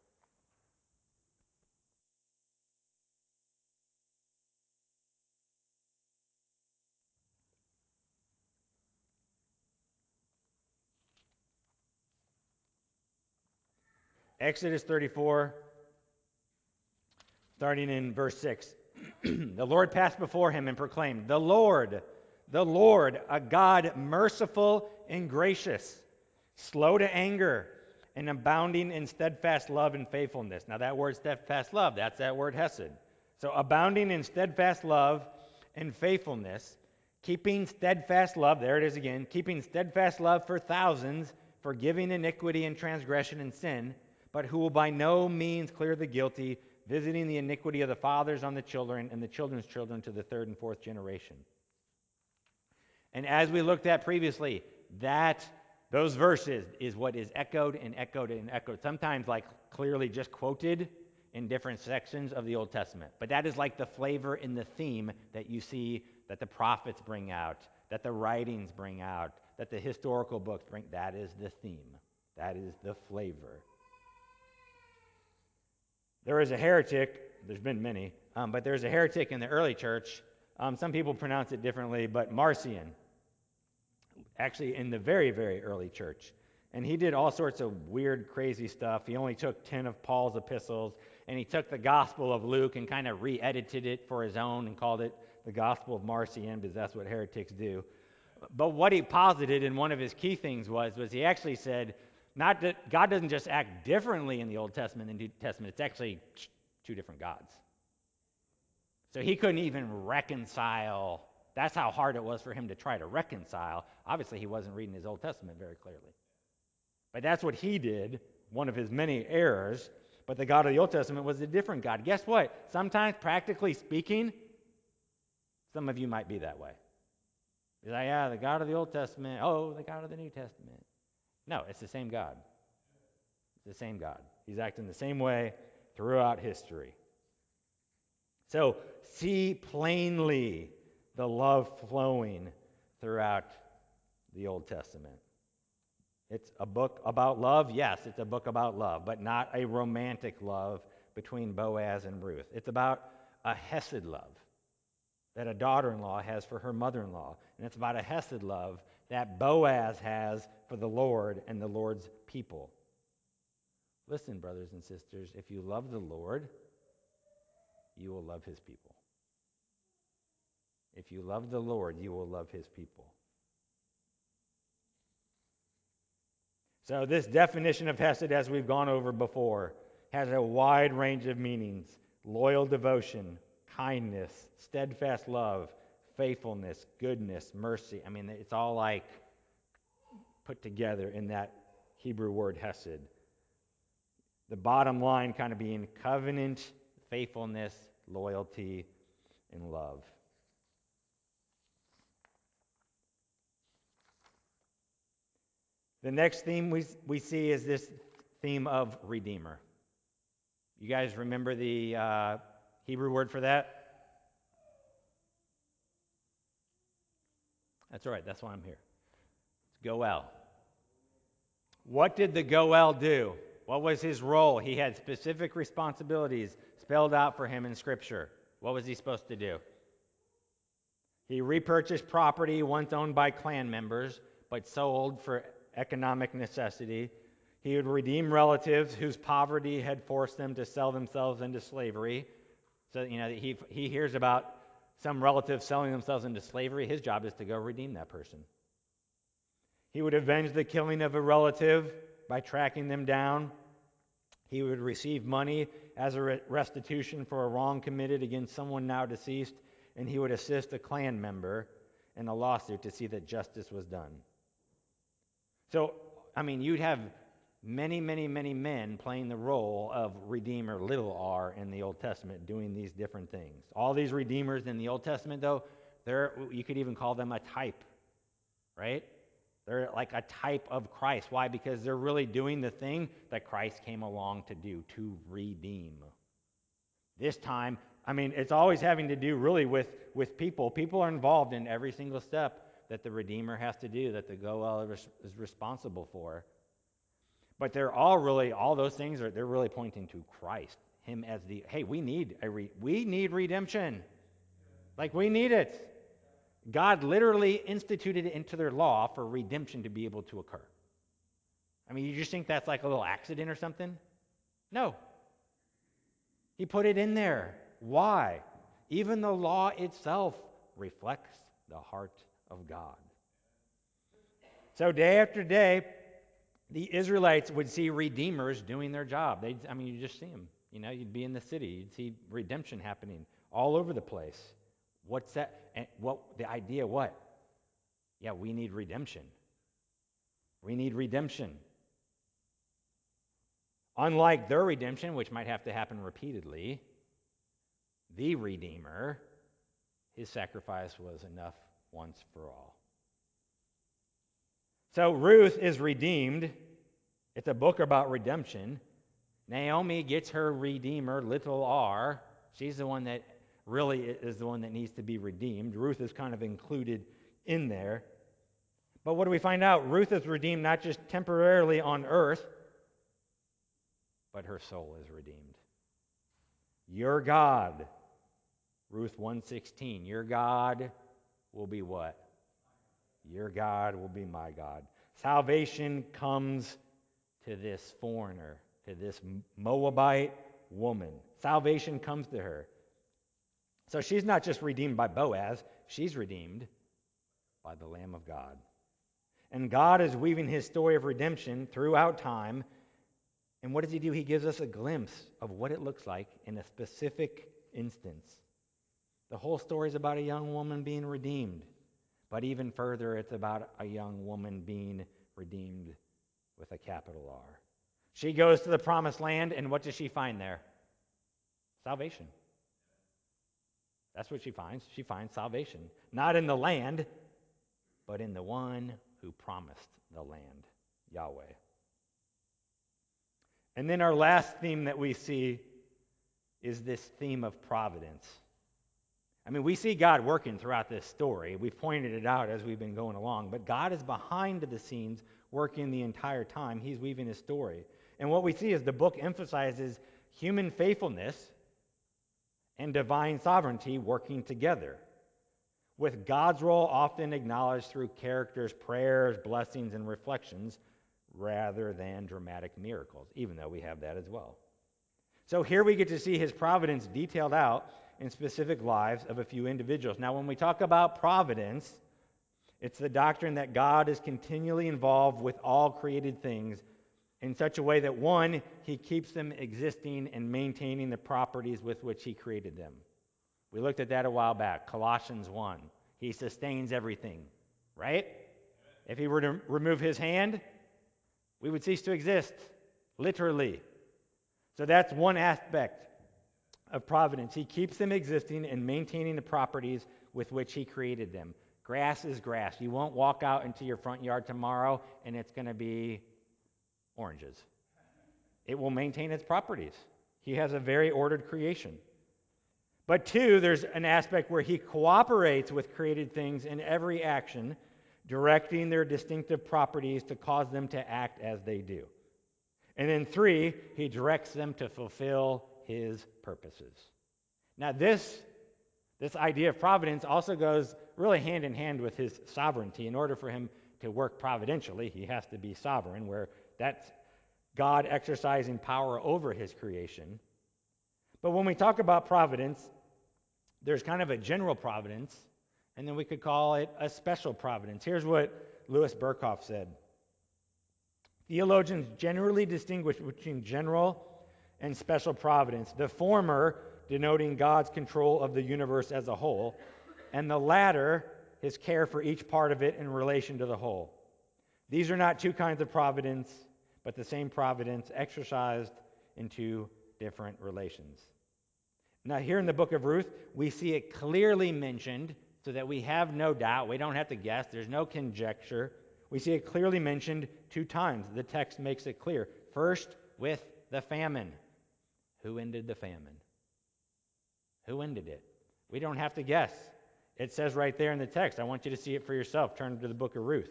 Exodus 34, starting in verse 6. The Lord passed before him and proclaimed, the Lord, a God merciful and gracious, slow to anger, and abounding in steadfast love and faithfulness. Now that word steadfast love, that's that word hesed. So abounding in steadfast love and faithfulness, keeping steadfast love, there it is again, keeping steadfast love for thousands, forgiving iniquity and transgression and sin, but who will by no means clear the guilty, visiting the iniquity of the fathers on the children and the children's children to the third and fourth generation. And as we looked at previously, those verses is what is echoed and echoed and echoed, sometimes like clearly just quoted in different sections of the Old Testament. But that is like the flavor and the theme that you see that the prophets bring out, that the writings bring out, that the historical books bring. That is the theme. That is the flavor. There is a heretic, there's been many, but there's a heretic in the early church. Some people pronounce it differently, but Marcion, actually in the very, very early church. And he did all sorts of weird, crazy stuff. He only took 10 of Paul's epistles, and he took the Gospel of Luke and kind of re-edited it for his own and called it the Gospel of Marcion, because that's what heretics do. But what he posited, and one of his key things was he actually said, not that God doesn't just act differently in the Old Testament and New Testament, it's actually two different gods. So he couldn't even reconcile. That's how hard it was for him to try to reconcile. Obviously, he wasn't reading his Old Testament very clearly. But that's what he did, one of his many errors. But the God of the Old Testament was a different God. Guess what? Sometimes, practically speaking, some of you might be that way. You're like, yeah, the God of the Old Testament, oh, the God of the New Testament. No, it's the same God. It's the same God. He's acting the same way throughout history. So, see plainly the love flowing throughout the Old Testament. It's a book about love. Yes, it's a book about love, but not a romantic love between Boaz and Ruth. It's about a hesed love that a daughter-in-law has for her mother-in-law. And it's about a hesed love that Boaz has for the Lord and the Lord's people. Listen, brothers and sisters, if you love the Lord, you will love his people. If you love the Lord, you will love his people. So this definition of hesed, as we've gone over before, has a wide range of meanings: loyal devotion, kindness, steadfast love, faithfulness, goodness, mercy. I mean, it's all like put together in that Hebrew word hesed. The bottom line kind of being covenant, faithfulness, loyalty, and love. The next theme we see is this theme of Redeemer. You guys remember the Hebrew word for that? That's all right. That's why I'm here. It's Goel. What did the Goel do? What was his role? He had specific responsibilities spelled out for him in Scripture. What was he supposed to do? He repurchased property once owned by clan members, but sold for economic necessity. He would redeem relatives whose poverty had forced them to sell themselves into slavery. So, he hears about some relative selling themselves into slavery. His job is to go redeem that person. He would avenge the killing of a relative by tracking them down. He would receive money as a restitution for a wrong committed against someone now deceased, and he would assist a clan member in a lawsuit to see that justice was done. So, you'd have many, many, many men playing the role of Redeemer, little r, in the Old Testament, doing these different things. All these Redeemers in the Old Testament, though, you could even call them a type, right? They're like a type of Christ. Why? Because they're really doing the thing that Christ came along to do, to redeem. This time, it's always having to do really with people. People are involved in every single step that the Redeemer has to do, that the Goel is responsible for. But all those things they're really pointing to Christ, him as we need redemption. Like, we need it. God literally instituted it into their law for redemption to be able to occur. You just think that's like a little accident or something? No. He put it in there. Why? Even the law itself reflects the heart of God. So day after day, the Israelites would see redeemers doing their job. You just see them. You'd be in the city. You'd see redemption happening all over the place. What's that? And the idea what? Yeah, we need redemption. We need redemption. Unlike their redemption, which might have to happen repeatedly, the Redeemer, his sacrifice was enough once for all. So Ruth is redeemed. It's a book about redemption. Naomi gets her Redeemer, little r. She's the one that really is the one that needs to be redeemed. Ruth is kind of included in there. But what do we find out? Ruth is redeemed not just temporarily on earth, but her soul is redeemed. Your God, Ruth 1:16, your God will be what? Your God will be my God. Salvation comes to this foreigner, to this Moabite woman. Salvation comes to her. So she's not just redeemed by Boaz, she's redeemed by the Lamb of God. And God is weaving his story of redemption throughout time. And what does he do? He gives us a glimpse of what it looks like in a specific instance. The whole story is about a young woman being redeemed. But even further, it's about a young woman being redeemed with a capital R. She goes to the promised land, and what does she find there? Salvation. That's what she finds. She finds salvation. Not in the land, but in the one who promised the land, Yahweh. And then our last theme that we see is this theme of providence. We see God working throughout this story. We've pointed it out as we've been going along, but God is behind the scenes working the entire time. He's weaving his story. And what we see is the book emphasizes human faithfulness and divine sovereignty working together, with God's role often acknowledged through characters' prayers, blessings, and reflections, rather than dramatic miracles, even though we have that as well. So here we get to see his providence detailed out in specific lives of a few individuals. Now, when we talk about providence, it's the doctrine that God is continually involved with all created things in such a way that, one, he keeps them existing and maintaining the properties with which he created them. We looked at that a while back, Colossians 1. He sustains everything, right? If he were to remove his hand, we would cease to exist, literally. So that's one aspect of providence. He keeps them existing and maintaining the properties with which he created them. Grass is grass. You won't walk out into your front yard tomorrow and it's going to be oranges. It will maintain its properties. He has a very ordered creation. But two, there's an aspect where he cooperates with created things in every action, directing their distinctive properties to cause them to act as they do. And then three, he directs them to fulfill his purposes. Now this idea of providence also goes really hand in hand with his sovereignty. In order for him to work providentially, he has to be sovereign, where that's God exercising power over his creation. But when we talk about providence, there's kind of a general providence, and then we could call it a special providence. Here's what Louis Berkhoff said. Theologians generally distinguish between general and special providence, the former denoting God's control of the universe as a whole, and the latter, his care for each part of it in relation to the whole. These are not two kinds of providence, but the same providence exercised in two different relations. Now, here in the book of Ruth, we see it clearly mentioned so that we have no doubt. We don't have to guess. There's no conjecture. We see it clearly mentioned two times. The text makes it clear. First, with the famine. Who ended the famine? Who ended it? We don't have to guess. It says right there in the text. I want you to see it for yourself. Turn to the book of Ruth.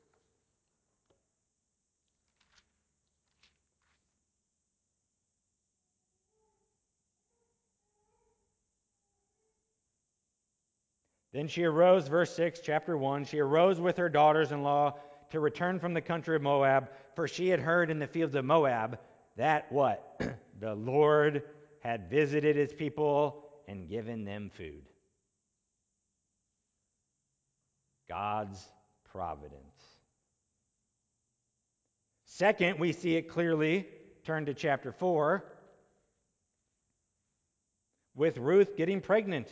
Then she arose, verse 6, chapter 1, she arose with her daughters-in-law to return from the country of Moab, for she had heard in the fields of Moab that what? The Lord had visited his people and given them food. God's providence. Second, we see it clearly, turn to chapter 4, with Ruth getting pregnant.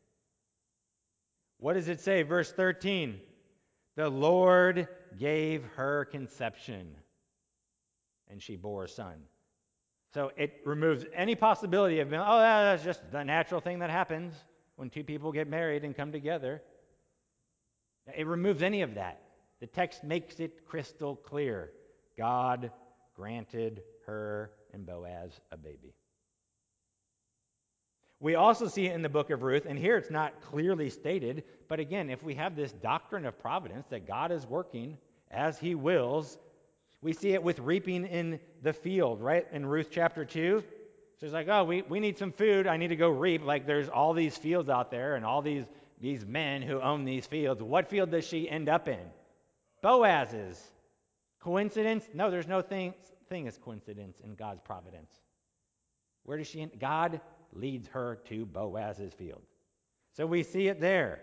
What does it say? Verse 13. The Lord gave her conception, and she bore a son. So it removes any possibility of, that's just the natural thing that happens when two people get married and come together. It removes any of that. The text makes it crystal clear. God granted her and Boaz a baby. We also see it in the book of Ruth, and here it's not clearly stated, but again, if we have this doctrine of providence that God is working as he wills, we see it with reaping in the field, right? In Ruth chapter 2, she's like, we need some food, I need to go reap. Like there's all these fields out there and all these men who own these fields. What field does she end up in? Boaz's. Coincidence? No, there's no thing as coincidence in God's providence. Where does she end? God leads her to Boaz's field. So we see it there.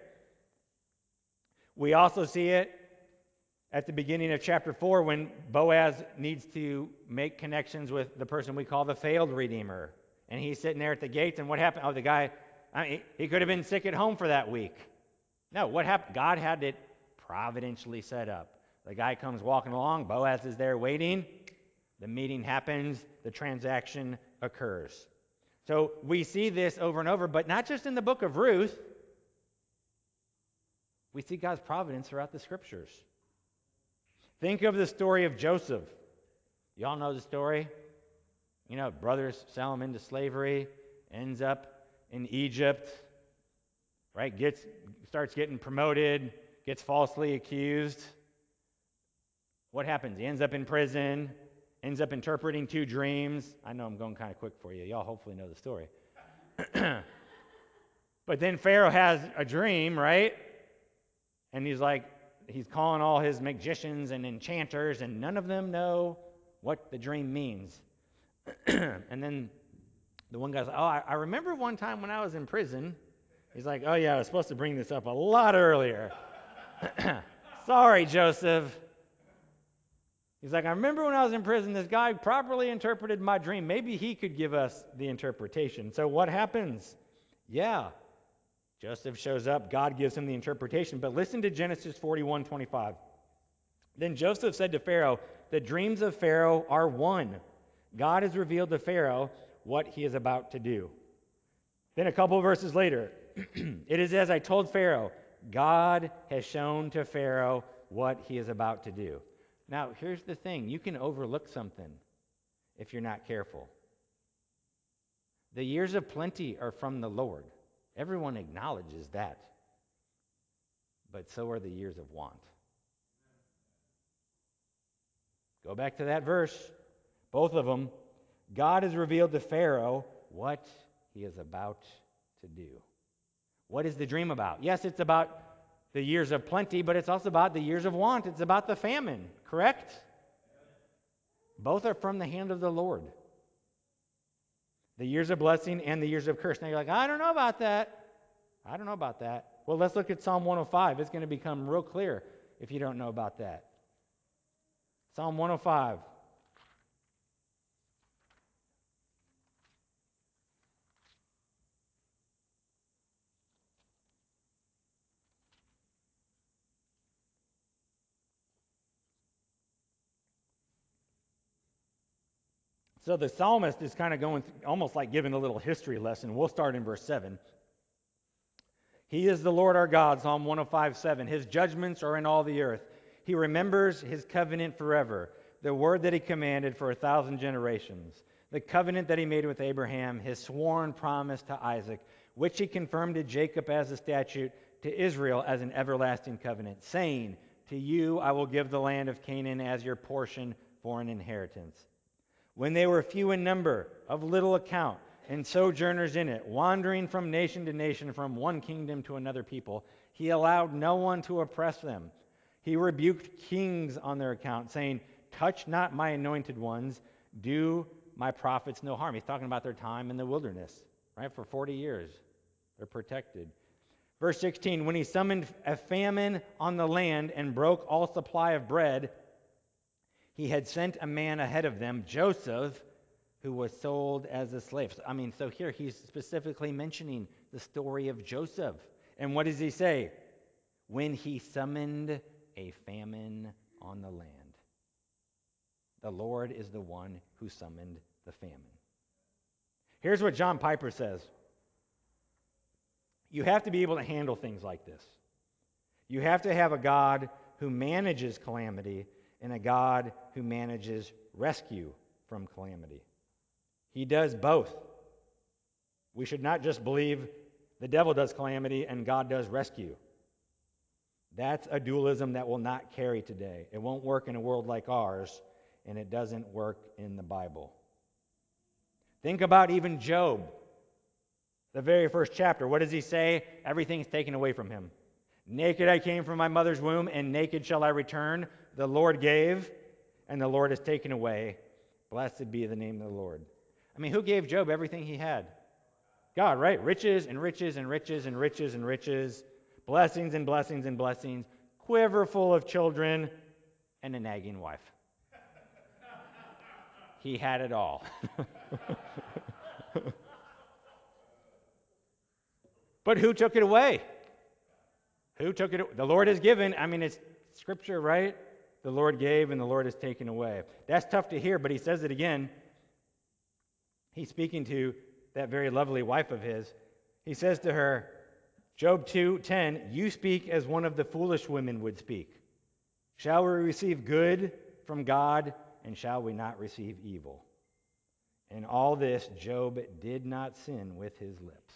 We also see it at the beginning of chapter 4 when Boaz needs to make connections with the person we call the failed redeemer. And he's sitting there at the gates, and what happened? The guy, he could have been sick at home for that week. No, what happened? God had it providentially set up. The guy comes walking along, Boaz is there waiting, the meeting happens, the transaction occurs. So we see this over and over, but not just in the book of Ruth. We see God's providence throughout the scriptures. Think of the story of Joseph. Y'all know the story? Brothers sell him into slavery, ends up in Egypt, right? Starts getting promoted, gets falsely accused. What happens? He ends up in prison, ends up interpreting 2 dreams. I know I'm going kind of quick for you. Y'all hopefully know the story. But then Pharaoh has a dream, right? And he's calling all his magicians and enchanters, and none of them know what the dream means. And then the one guy's like, oh, I remember one time when I was in prison. He's like, oh yeah, I was supposed to bring this up a lot earlier. Sorry, Joseph. He's like, I remember when I was in prison, this guy properly interpreted my dream. Maybe he could give us the interpretation. So what happens? Yeah, Joseph shows up. God gives him the interpretation. But listen to Genesis 41:25. Then Joseph said to Pharaoh, the dreams of Pharaoh are one. God has revealed to Pharaoh what he is about to do. Then a couple of verses later, it is as I told Pharaoh, God has shown to Pharaoh what he is about to do. Now, here's the thing. You can overlook something if you're not careful. The years of plenty are from the Lord. Everyone acknowledges that. But so are the years of want. Go back to that verse. Both of them. God has revealed to Pharaoh what he is about to do. What is the dream about? Yes, it's about the years of plenty, but it's also about the years of want. It's about the famine, correct? Both are from the hand of the Lord. The years of blessing and the years of curse. Now you're like, I don't know about that. I don't know about that. Well, let's look at Psalm 105. It's going to become real clear if you don't know about that. Psalm 105. So the psalmist is kind of going almost like giving a little history lesson. We'll start in verse 7. He is the Lord our God, Psalm 105:7. His judgments are in all the earth. He remembers his covenant forever, the word that he commanded for 1,000 generations, the covenant that he made with Abraham, his sworn promise to Isaac, which he confirmed to Jacob as a statute, to Israel as an everlasting covenant, saying, to you I will give the land of Canaan as your portion for an inheritance. When they were few in number, of little account, and sojourners in it, wandering from nation to nation, from one kingdom to another people, he allowed no one to oppress them. He rebuked kings on their account, saying, touch not my anointed ones, do my prophets no harm. He's talking about their time in the wilderness, right? For 40 years. They're protected. Verse 16, when he summoned a famine on the land and broke all supply of bread, he had sent a man ahead of them, Joseph, who was sold as a slave. So here he's specifically mentioning the story of Joseph. And what does he say? When he summoned a famine on the land. The Lord is the one who summoned the famine. Here's what John Piper says. You have to be able to handle things like this. You have to have a God who manages calamity and a God who manages rescue from calamity. He does both. We should not just believe the devil does calamity and God does rescue. That's a dualism that will not carry today. It won't work in a world like ours, and it doesn't work in the Bible. Think about even Job. The very first chapter. What does he say? Everything's taken away from him. Naked I came from my mother's womb, and naked shall I return. The Lord gave, and the Lord has taken away. Blessed be the name of the Lord. Who gave Job everything he had? God, right? Riches and riches and riches and riches and riches. Blessings and blessings and blessings. Quiver full of children, and a nagging wife. He had it all. But who took it away? Who took it? The Lord has given. It's scripture, right? The Lord gave and the Lord has taken away. That's tough to hear, but he says it again. He's speaking to that very lovely wife of his. He says to her, Job 2:10, you speak as one of the foolish women would speak. Shall we receive good from God, and shall we not receive evil? In all this, Job did not sin with his lips.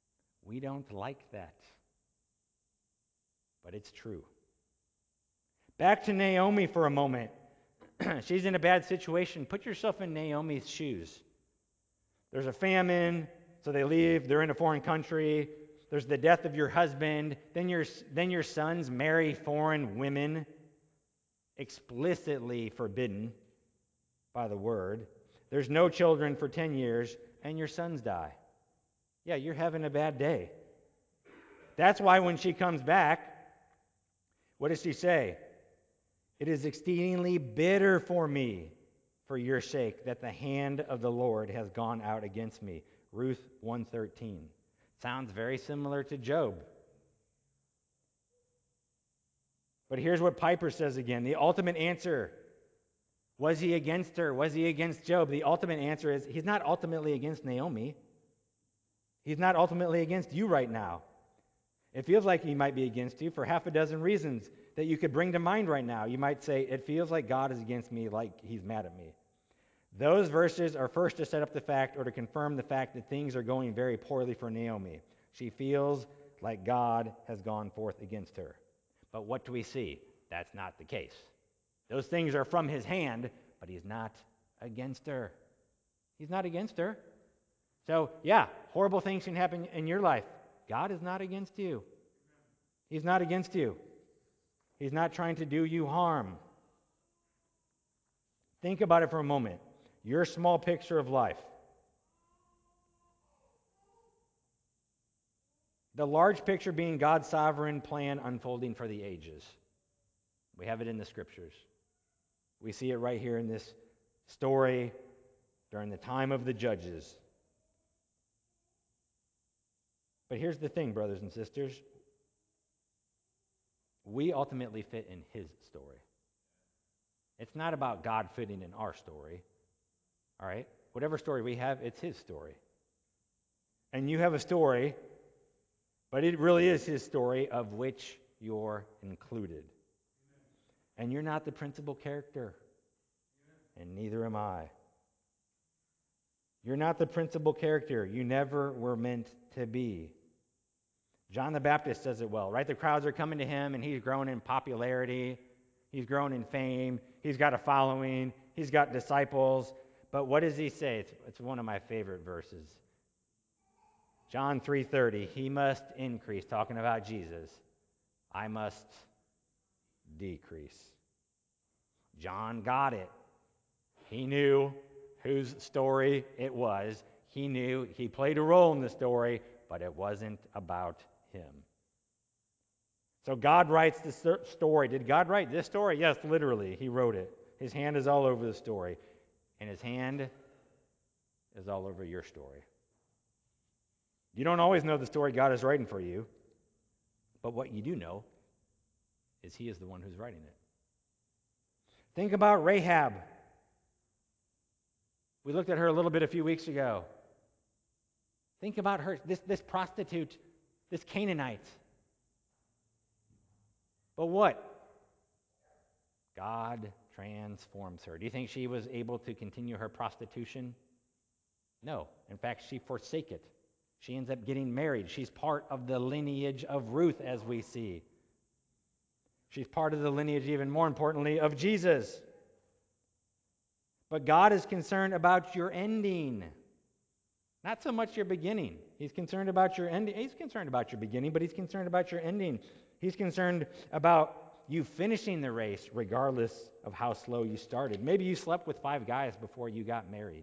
We don't like that, but it's true. Back to Naomi for a moment. She's in a bad situation. Put yourself in Naomi's shoes. There's a famine, so they leave. They're in a foreign country. There's the death of your husband. Then your sons marry foreign women, explicitly forbidden by the word. There's no children for 10 years, and your sons die. Yeah, you're having a bad day. That's why when she comes back, what does she say? It is exceedingly bitter for me, for your sake, that the hand of the Lord has gone out against me. Ruth 1:13. Sounds very similar to Job. But here's what Piper says again. The ultimate answer, was he against her? Was he against Job? The ultimate answer is he's not ultimately against Naomi. He's not ultimately against you right now. It feels like he might be against you for half a dozen reasons that you could bring to mind right now. You might say, it feels like God is against me, like he's mad at me. Those verses are first to set up the fact or to confirm the fact that things are going very poorly for Naomi. She feels like God has gone forth against her. But what do we see? That's not the case. Those things are from his hand, but he's not against her. He's not against her. So, yeah, horrible things can happen in your life. God is not against you. He's not against you. He's not trying to do you harm. Think about it for a moment. Your small picture of life. The large picture being God's sovereign plan unfolding for the ages. We have it in the scriptures. We see it right here in this story during the time of the judges. But here's the thing, brothers and sisters. We ultimately fit in his story. It's not about God fitting in our story. All right? Whatever story we have, it's his story. And you have a story, but it really is his story of which you're included. And you're not the principal character, and neither am I. You're not the principal character. You never were meant to be. John the Baptist says it well, right? The crowds are coming to him, and he's growing in popularity. He's grown in fame. He's got a following. He's got disciples. But what does he say? It's one of my favorite verses. John 3:30, he must increase, talking about Jesus. I must decrease. John got it. He knew whose story it was. He knew he played a role in the story, but it wasn't about him. So God writes the story. Did God write this story? Yes, literally, he wrote it. His hand is all over the story. And his hand is all over your story. You don't always know the story God is writing for you, but what you do know is he is the one who's writing it. Think about Rahab. We looked at her a little bit a few weeks ago. Think about her, this prostitute, this Canaanite. But what? God transforms her. Do you think she was able to continue her prostitution? No. In fact, she forsake it. She ends up getting married. She's part of the lineage of Ruth, as we see. She's part of the lineage, even more importantly, of Jesus. But God is concerned about your ending, not so much your beginning. He's concerned about your ending. He's concerned about your beginning, but he's concerned about your ending. He's concerned about you finishing the race regardless of how slow you started. Maybe you slept with 5 guys before you got married.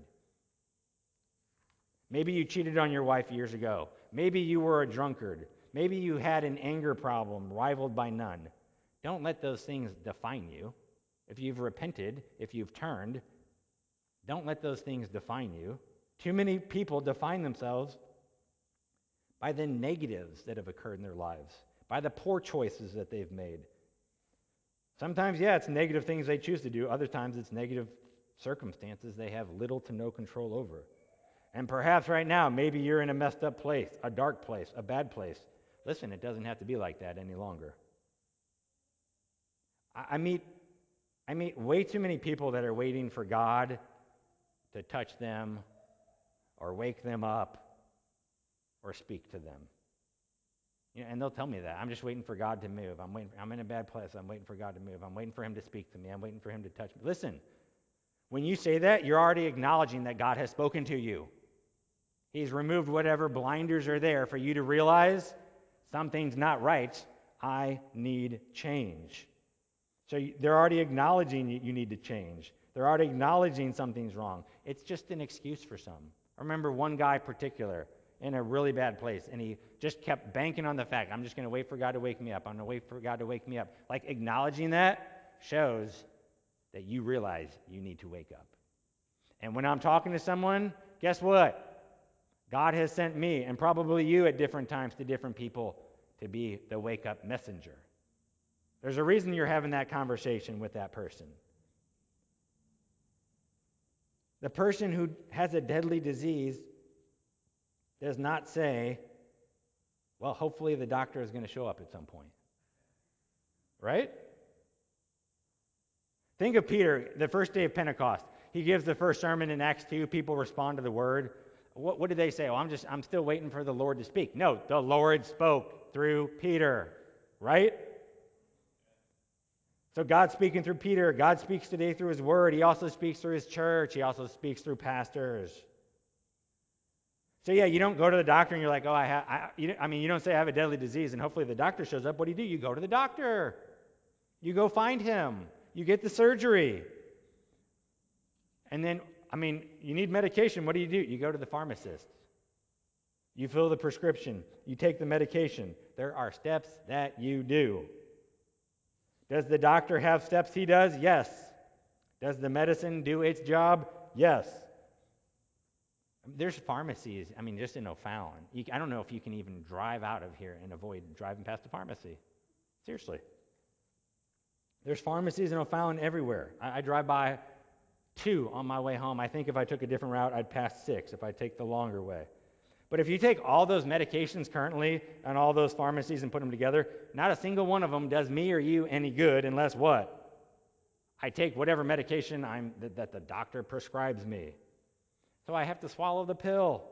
Maybe you cheated on your wife years ago. Maybe you were a drunkard. Maybe you had an anger problem rivaled by none. Don't let those things define you. If you've repented, if you've turned, don't let those things define you. Too many people define themselves by the negatives that have occurred in their lives, by the poor choices that they've made. Sometimes, yeah, it's negative things they choose to do. Other times, it's negative circumstances they have little to no control over. And perhaps right now, maybe you're in a messed up place, a dark place, a bad place. Listen, it doesn't have to be like that any longer. I meet way too many people that are waiting for God to touch them or wake them up or speak to them. And they'll tell me that. I'm just waiting for God to move. I'm in a bad place. I'm waiting for God to move. I'm waiting for him to speak to me. I'm waiting for him to touch me. Listen, when you say that, you're already acknowledging that God has spoken to you. He's removed whatever blinders are there for you to realize something's not right. I need change. So they're already acknowledging you need to change. They're already acknowledging something's wrong. It's just an excuse for some. I remember one guy in particular in a really bad place, and he just kept banking on the fact, I'm just going to wait for God to wake me up. I'm going to wait for God to wake me up. Like, acknowledging that shows that you realize you need to wake up. And when I'm talking to someone, guess what? God has sent me, and probably you at different times, to different people to be the wake-up messenger. There's a reason you're having that conversation with that person. The person who has a deadly disease does not say, well, hopefully the doctor is going to show up at some point. Right? Think of Peter, the first day of Pentecost. He gives the first sermon in Acts 2. People respond to the word. What did they say? Oh, I'm still waiting for the Lord to speak. No, the Lord spoke through Peter. Right? So God's speaking through Peter. God speaks today through his word. He also speaks through his church. He also speaks through pastors. So yeah, you don't go to the doctor and you're like, oh, you don't say I have a deadly disease and hopefully the doctor shows up. What do? You go to the doctor. You go find him. You get the surgery. And then, you need medication. What do? You go to the pharmacist. You fill the prescription. You take the medication. There are steps that you do. Does the doctor have steps he does? Yes. Does the medicine do its job? Yes. There's pharmacies, just in O'Fallon. I don't know if you can even drive out of here and avoid driving past a pharmacy. Seriously. There's pharmacies in O'Fallon everywhere. I drive by 2 on my way home. I think if I took a different route, I'd pass 6 if I take the longer way. But if you take all those medications currently and all those pharmacies and put them together, not a single one of them does me or you any good unless what? I take whatever medication that the doctor prescribes me. So I have to swallow the pill.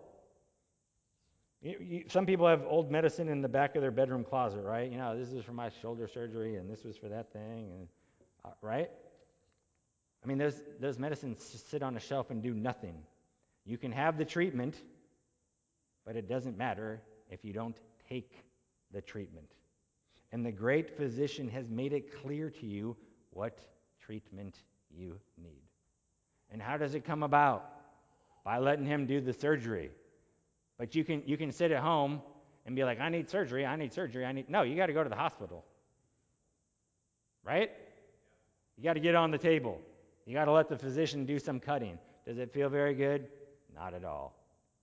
Some people have old medicine in the back of their bedroom closet, right? This is for my shoulder surgery, and this was for that thing, and right? Those medicines sit on a shelf and do nothing. You can have the treatment, but it doesn't matter if you don't take the treatment. And the great physician has made it clear to you what treatment you need. And how does it come about? By letting him do the surgery. But you can sit at home and be like, I need surgery. No, you got to go to the hospital. Right? You got to get on the table. You got to let the physician do some cutting. Does it feel very good? Not at all.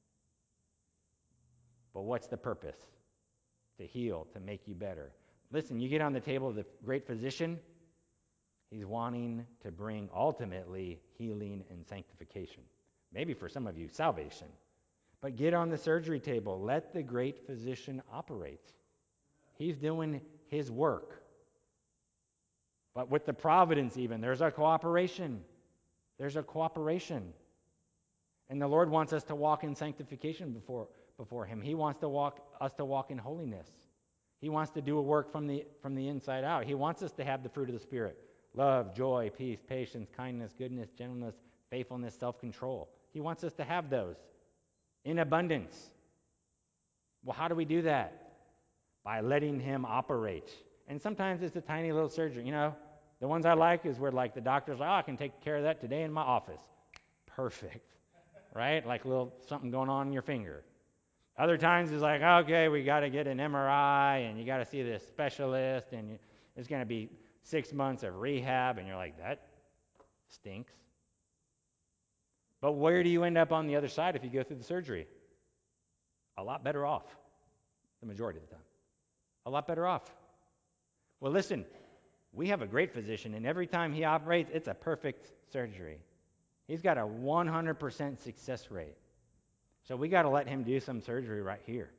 But what's the purpose? To heal, to make you better. Listen, you get on the table of the great physician, he's wanting to bring ultimately healing and sanctification. Maybe for some of you, salvation. But get on the surgery table. Let the great physician operate. He's doing his work. But with the providence even, there's a cooperation. There's a cooperation. And the Lord wants us to walk in sanctification before him. He wants us to walk in holiness. He wants to do a work from the inside out. He wants us to have the fruit of the Spirit. Love, joy, peace, patience, kindness, goodness, gentleness, faithfulness, self-control. He wants us to have those in abundance. Well, how do we do that? By letting him operate. And sometimes it's a tiny little surgery. The ones I like is where the doctor's like, I can take care of that today in my office. Perfect. Right? Like a little something going on in your finger. Other times it's like, okay, we got to get an MRI and you got to see this specialist and it's going to be 6 months of rehab, and you're like, that stinks. But where do you end up on the other side if you go through the surgery? A lot better off, the majority of the time. A lot better off. Well, listen, we have a great physician, and every time he operates, it's a perfect surgery. He's got a 100% success rate. So we got to let him do some surgery right here,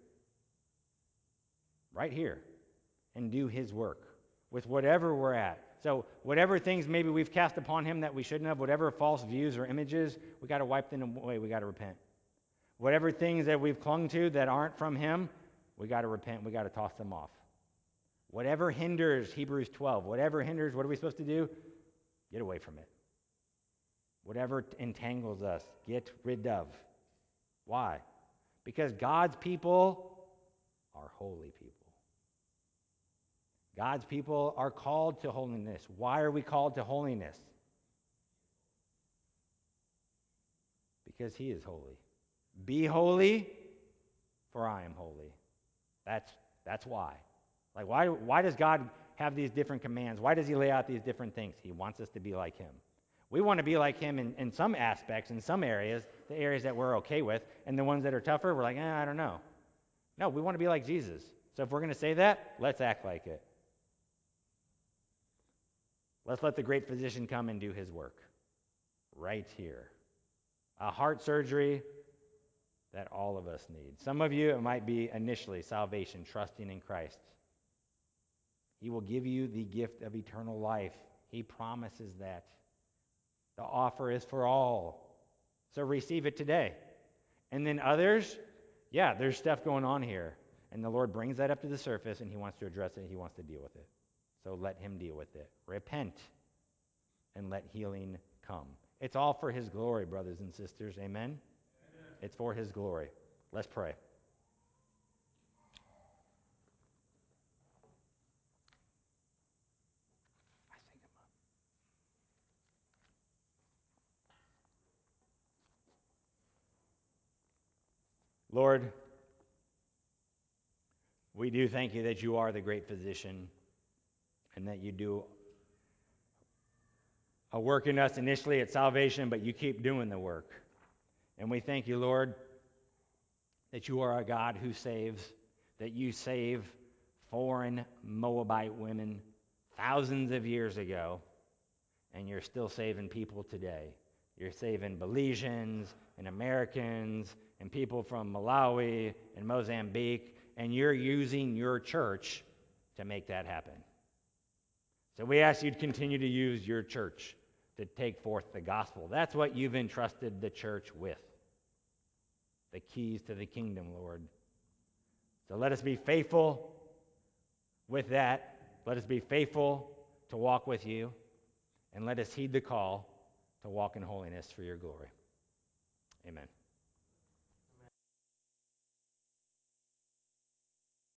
and do his work with whatever we're at. So whatever things maybe we've cast upon him that we shouldn't have, whatever false views or images, we got to wipe them away. We got to repent. Whatever things that we've clung to that aren't from him, we got to repent. We got to toss them off. Whatever hinders, Hebrews 12, whatever hinders, what are we supposed to do? Get away from it. Whatever entangles us, get rid of. Why? Because God's people are holy people. God's people are called to holiness. Why are we called to holiness? Because he is holy. Be holy, for I am holy. That's why. Like, why does God have these different commands? Why does he lay out these different things? He wants us to be like him. We want to be like him in some aspects, in some areas, the areas that we're okay with, and the ones that are tougher, we're like, I don't know. No, we want to be like Jesus. So if we're going to say that, let's act like it. Let's let the great physician come and do his work right here. A heart surgery that all of us need. Some of you, it might be initially salvation, trusting in Christ. He will give you the gift of eternal life. He promises that. The offer is for all. So receive it today. And then others, yeah, there's stuff going on here. And the Lord brings that up to the surface, and he wants to address it. He wants to deal with it. So let him deal with it. Repent, and let healing come. It's all for his glory, brothers and sisters. Amen? Amen. It's for his glory. Let's pray. Lord, we do thank you that you are the great physician and that you do a work in us initially at salvation, but you keep doing the work. And we thank you, Lord, that you are a God who saves, that you save foreign Moabite women thousands of years ago, and you're still saving people today. You're saving Belizeans and Americans and people from Malawi and Mozambique, and you're using your church to make that happen. So we ask you to continue to use your church to take forth the gospel. That's what you've entrusted the church with. The keys to the kingdom, Lord. So let us be faithful with that. Let us be faithful to walk with you, and let us heed the call to walk in holiness for your glory. Amen.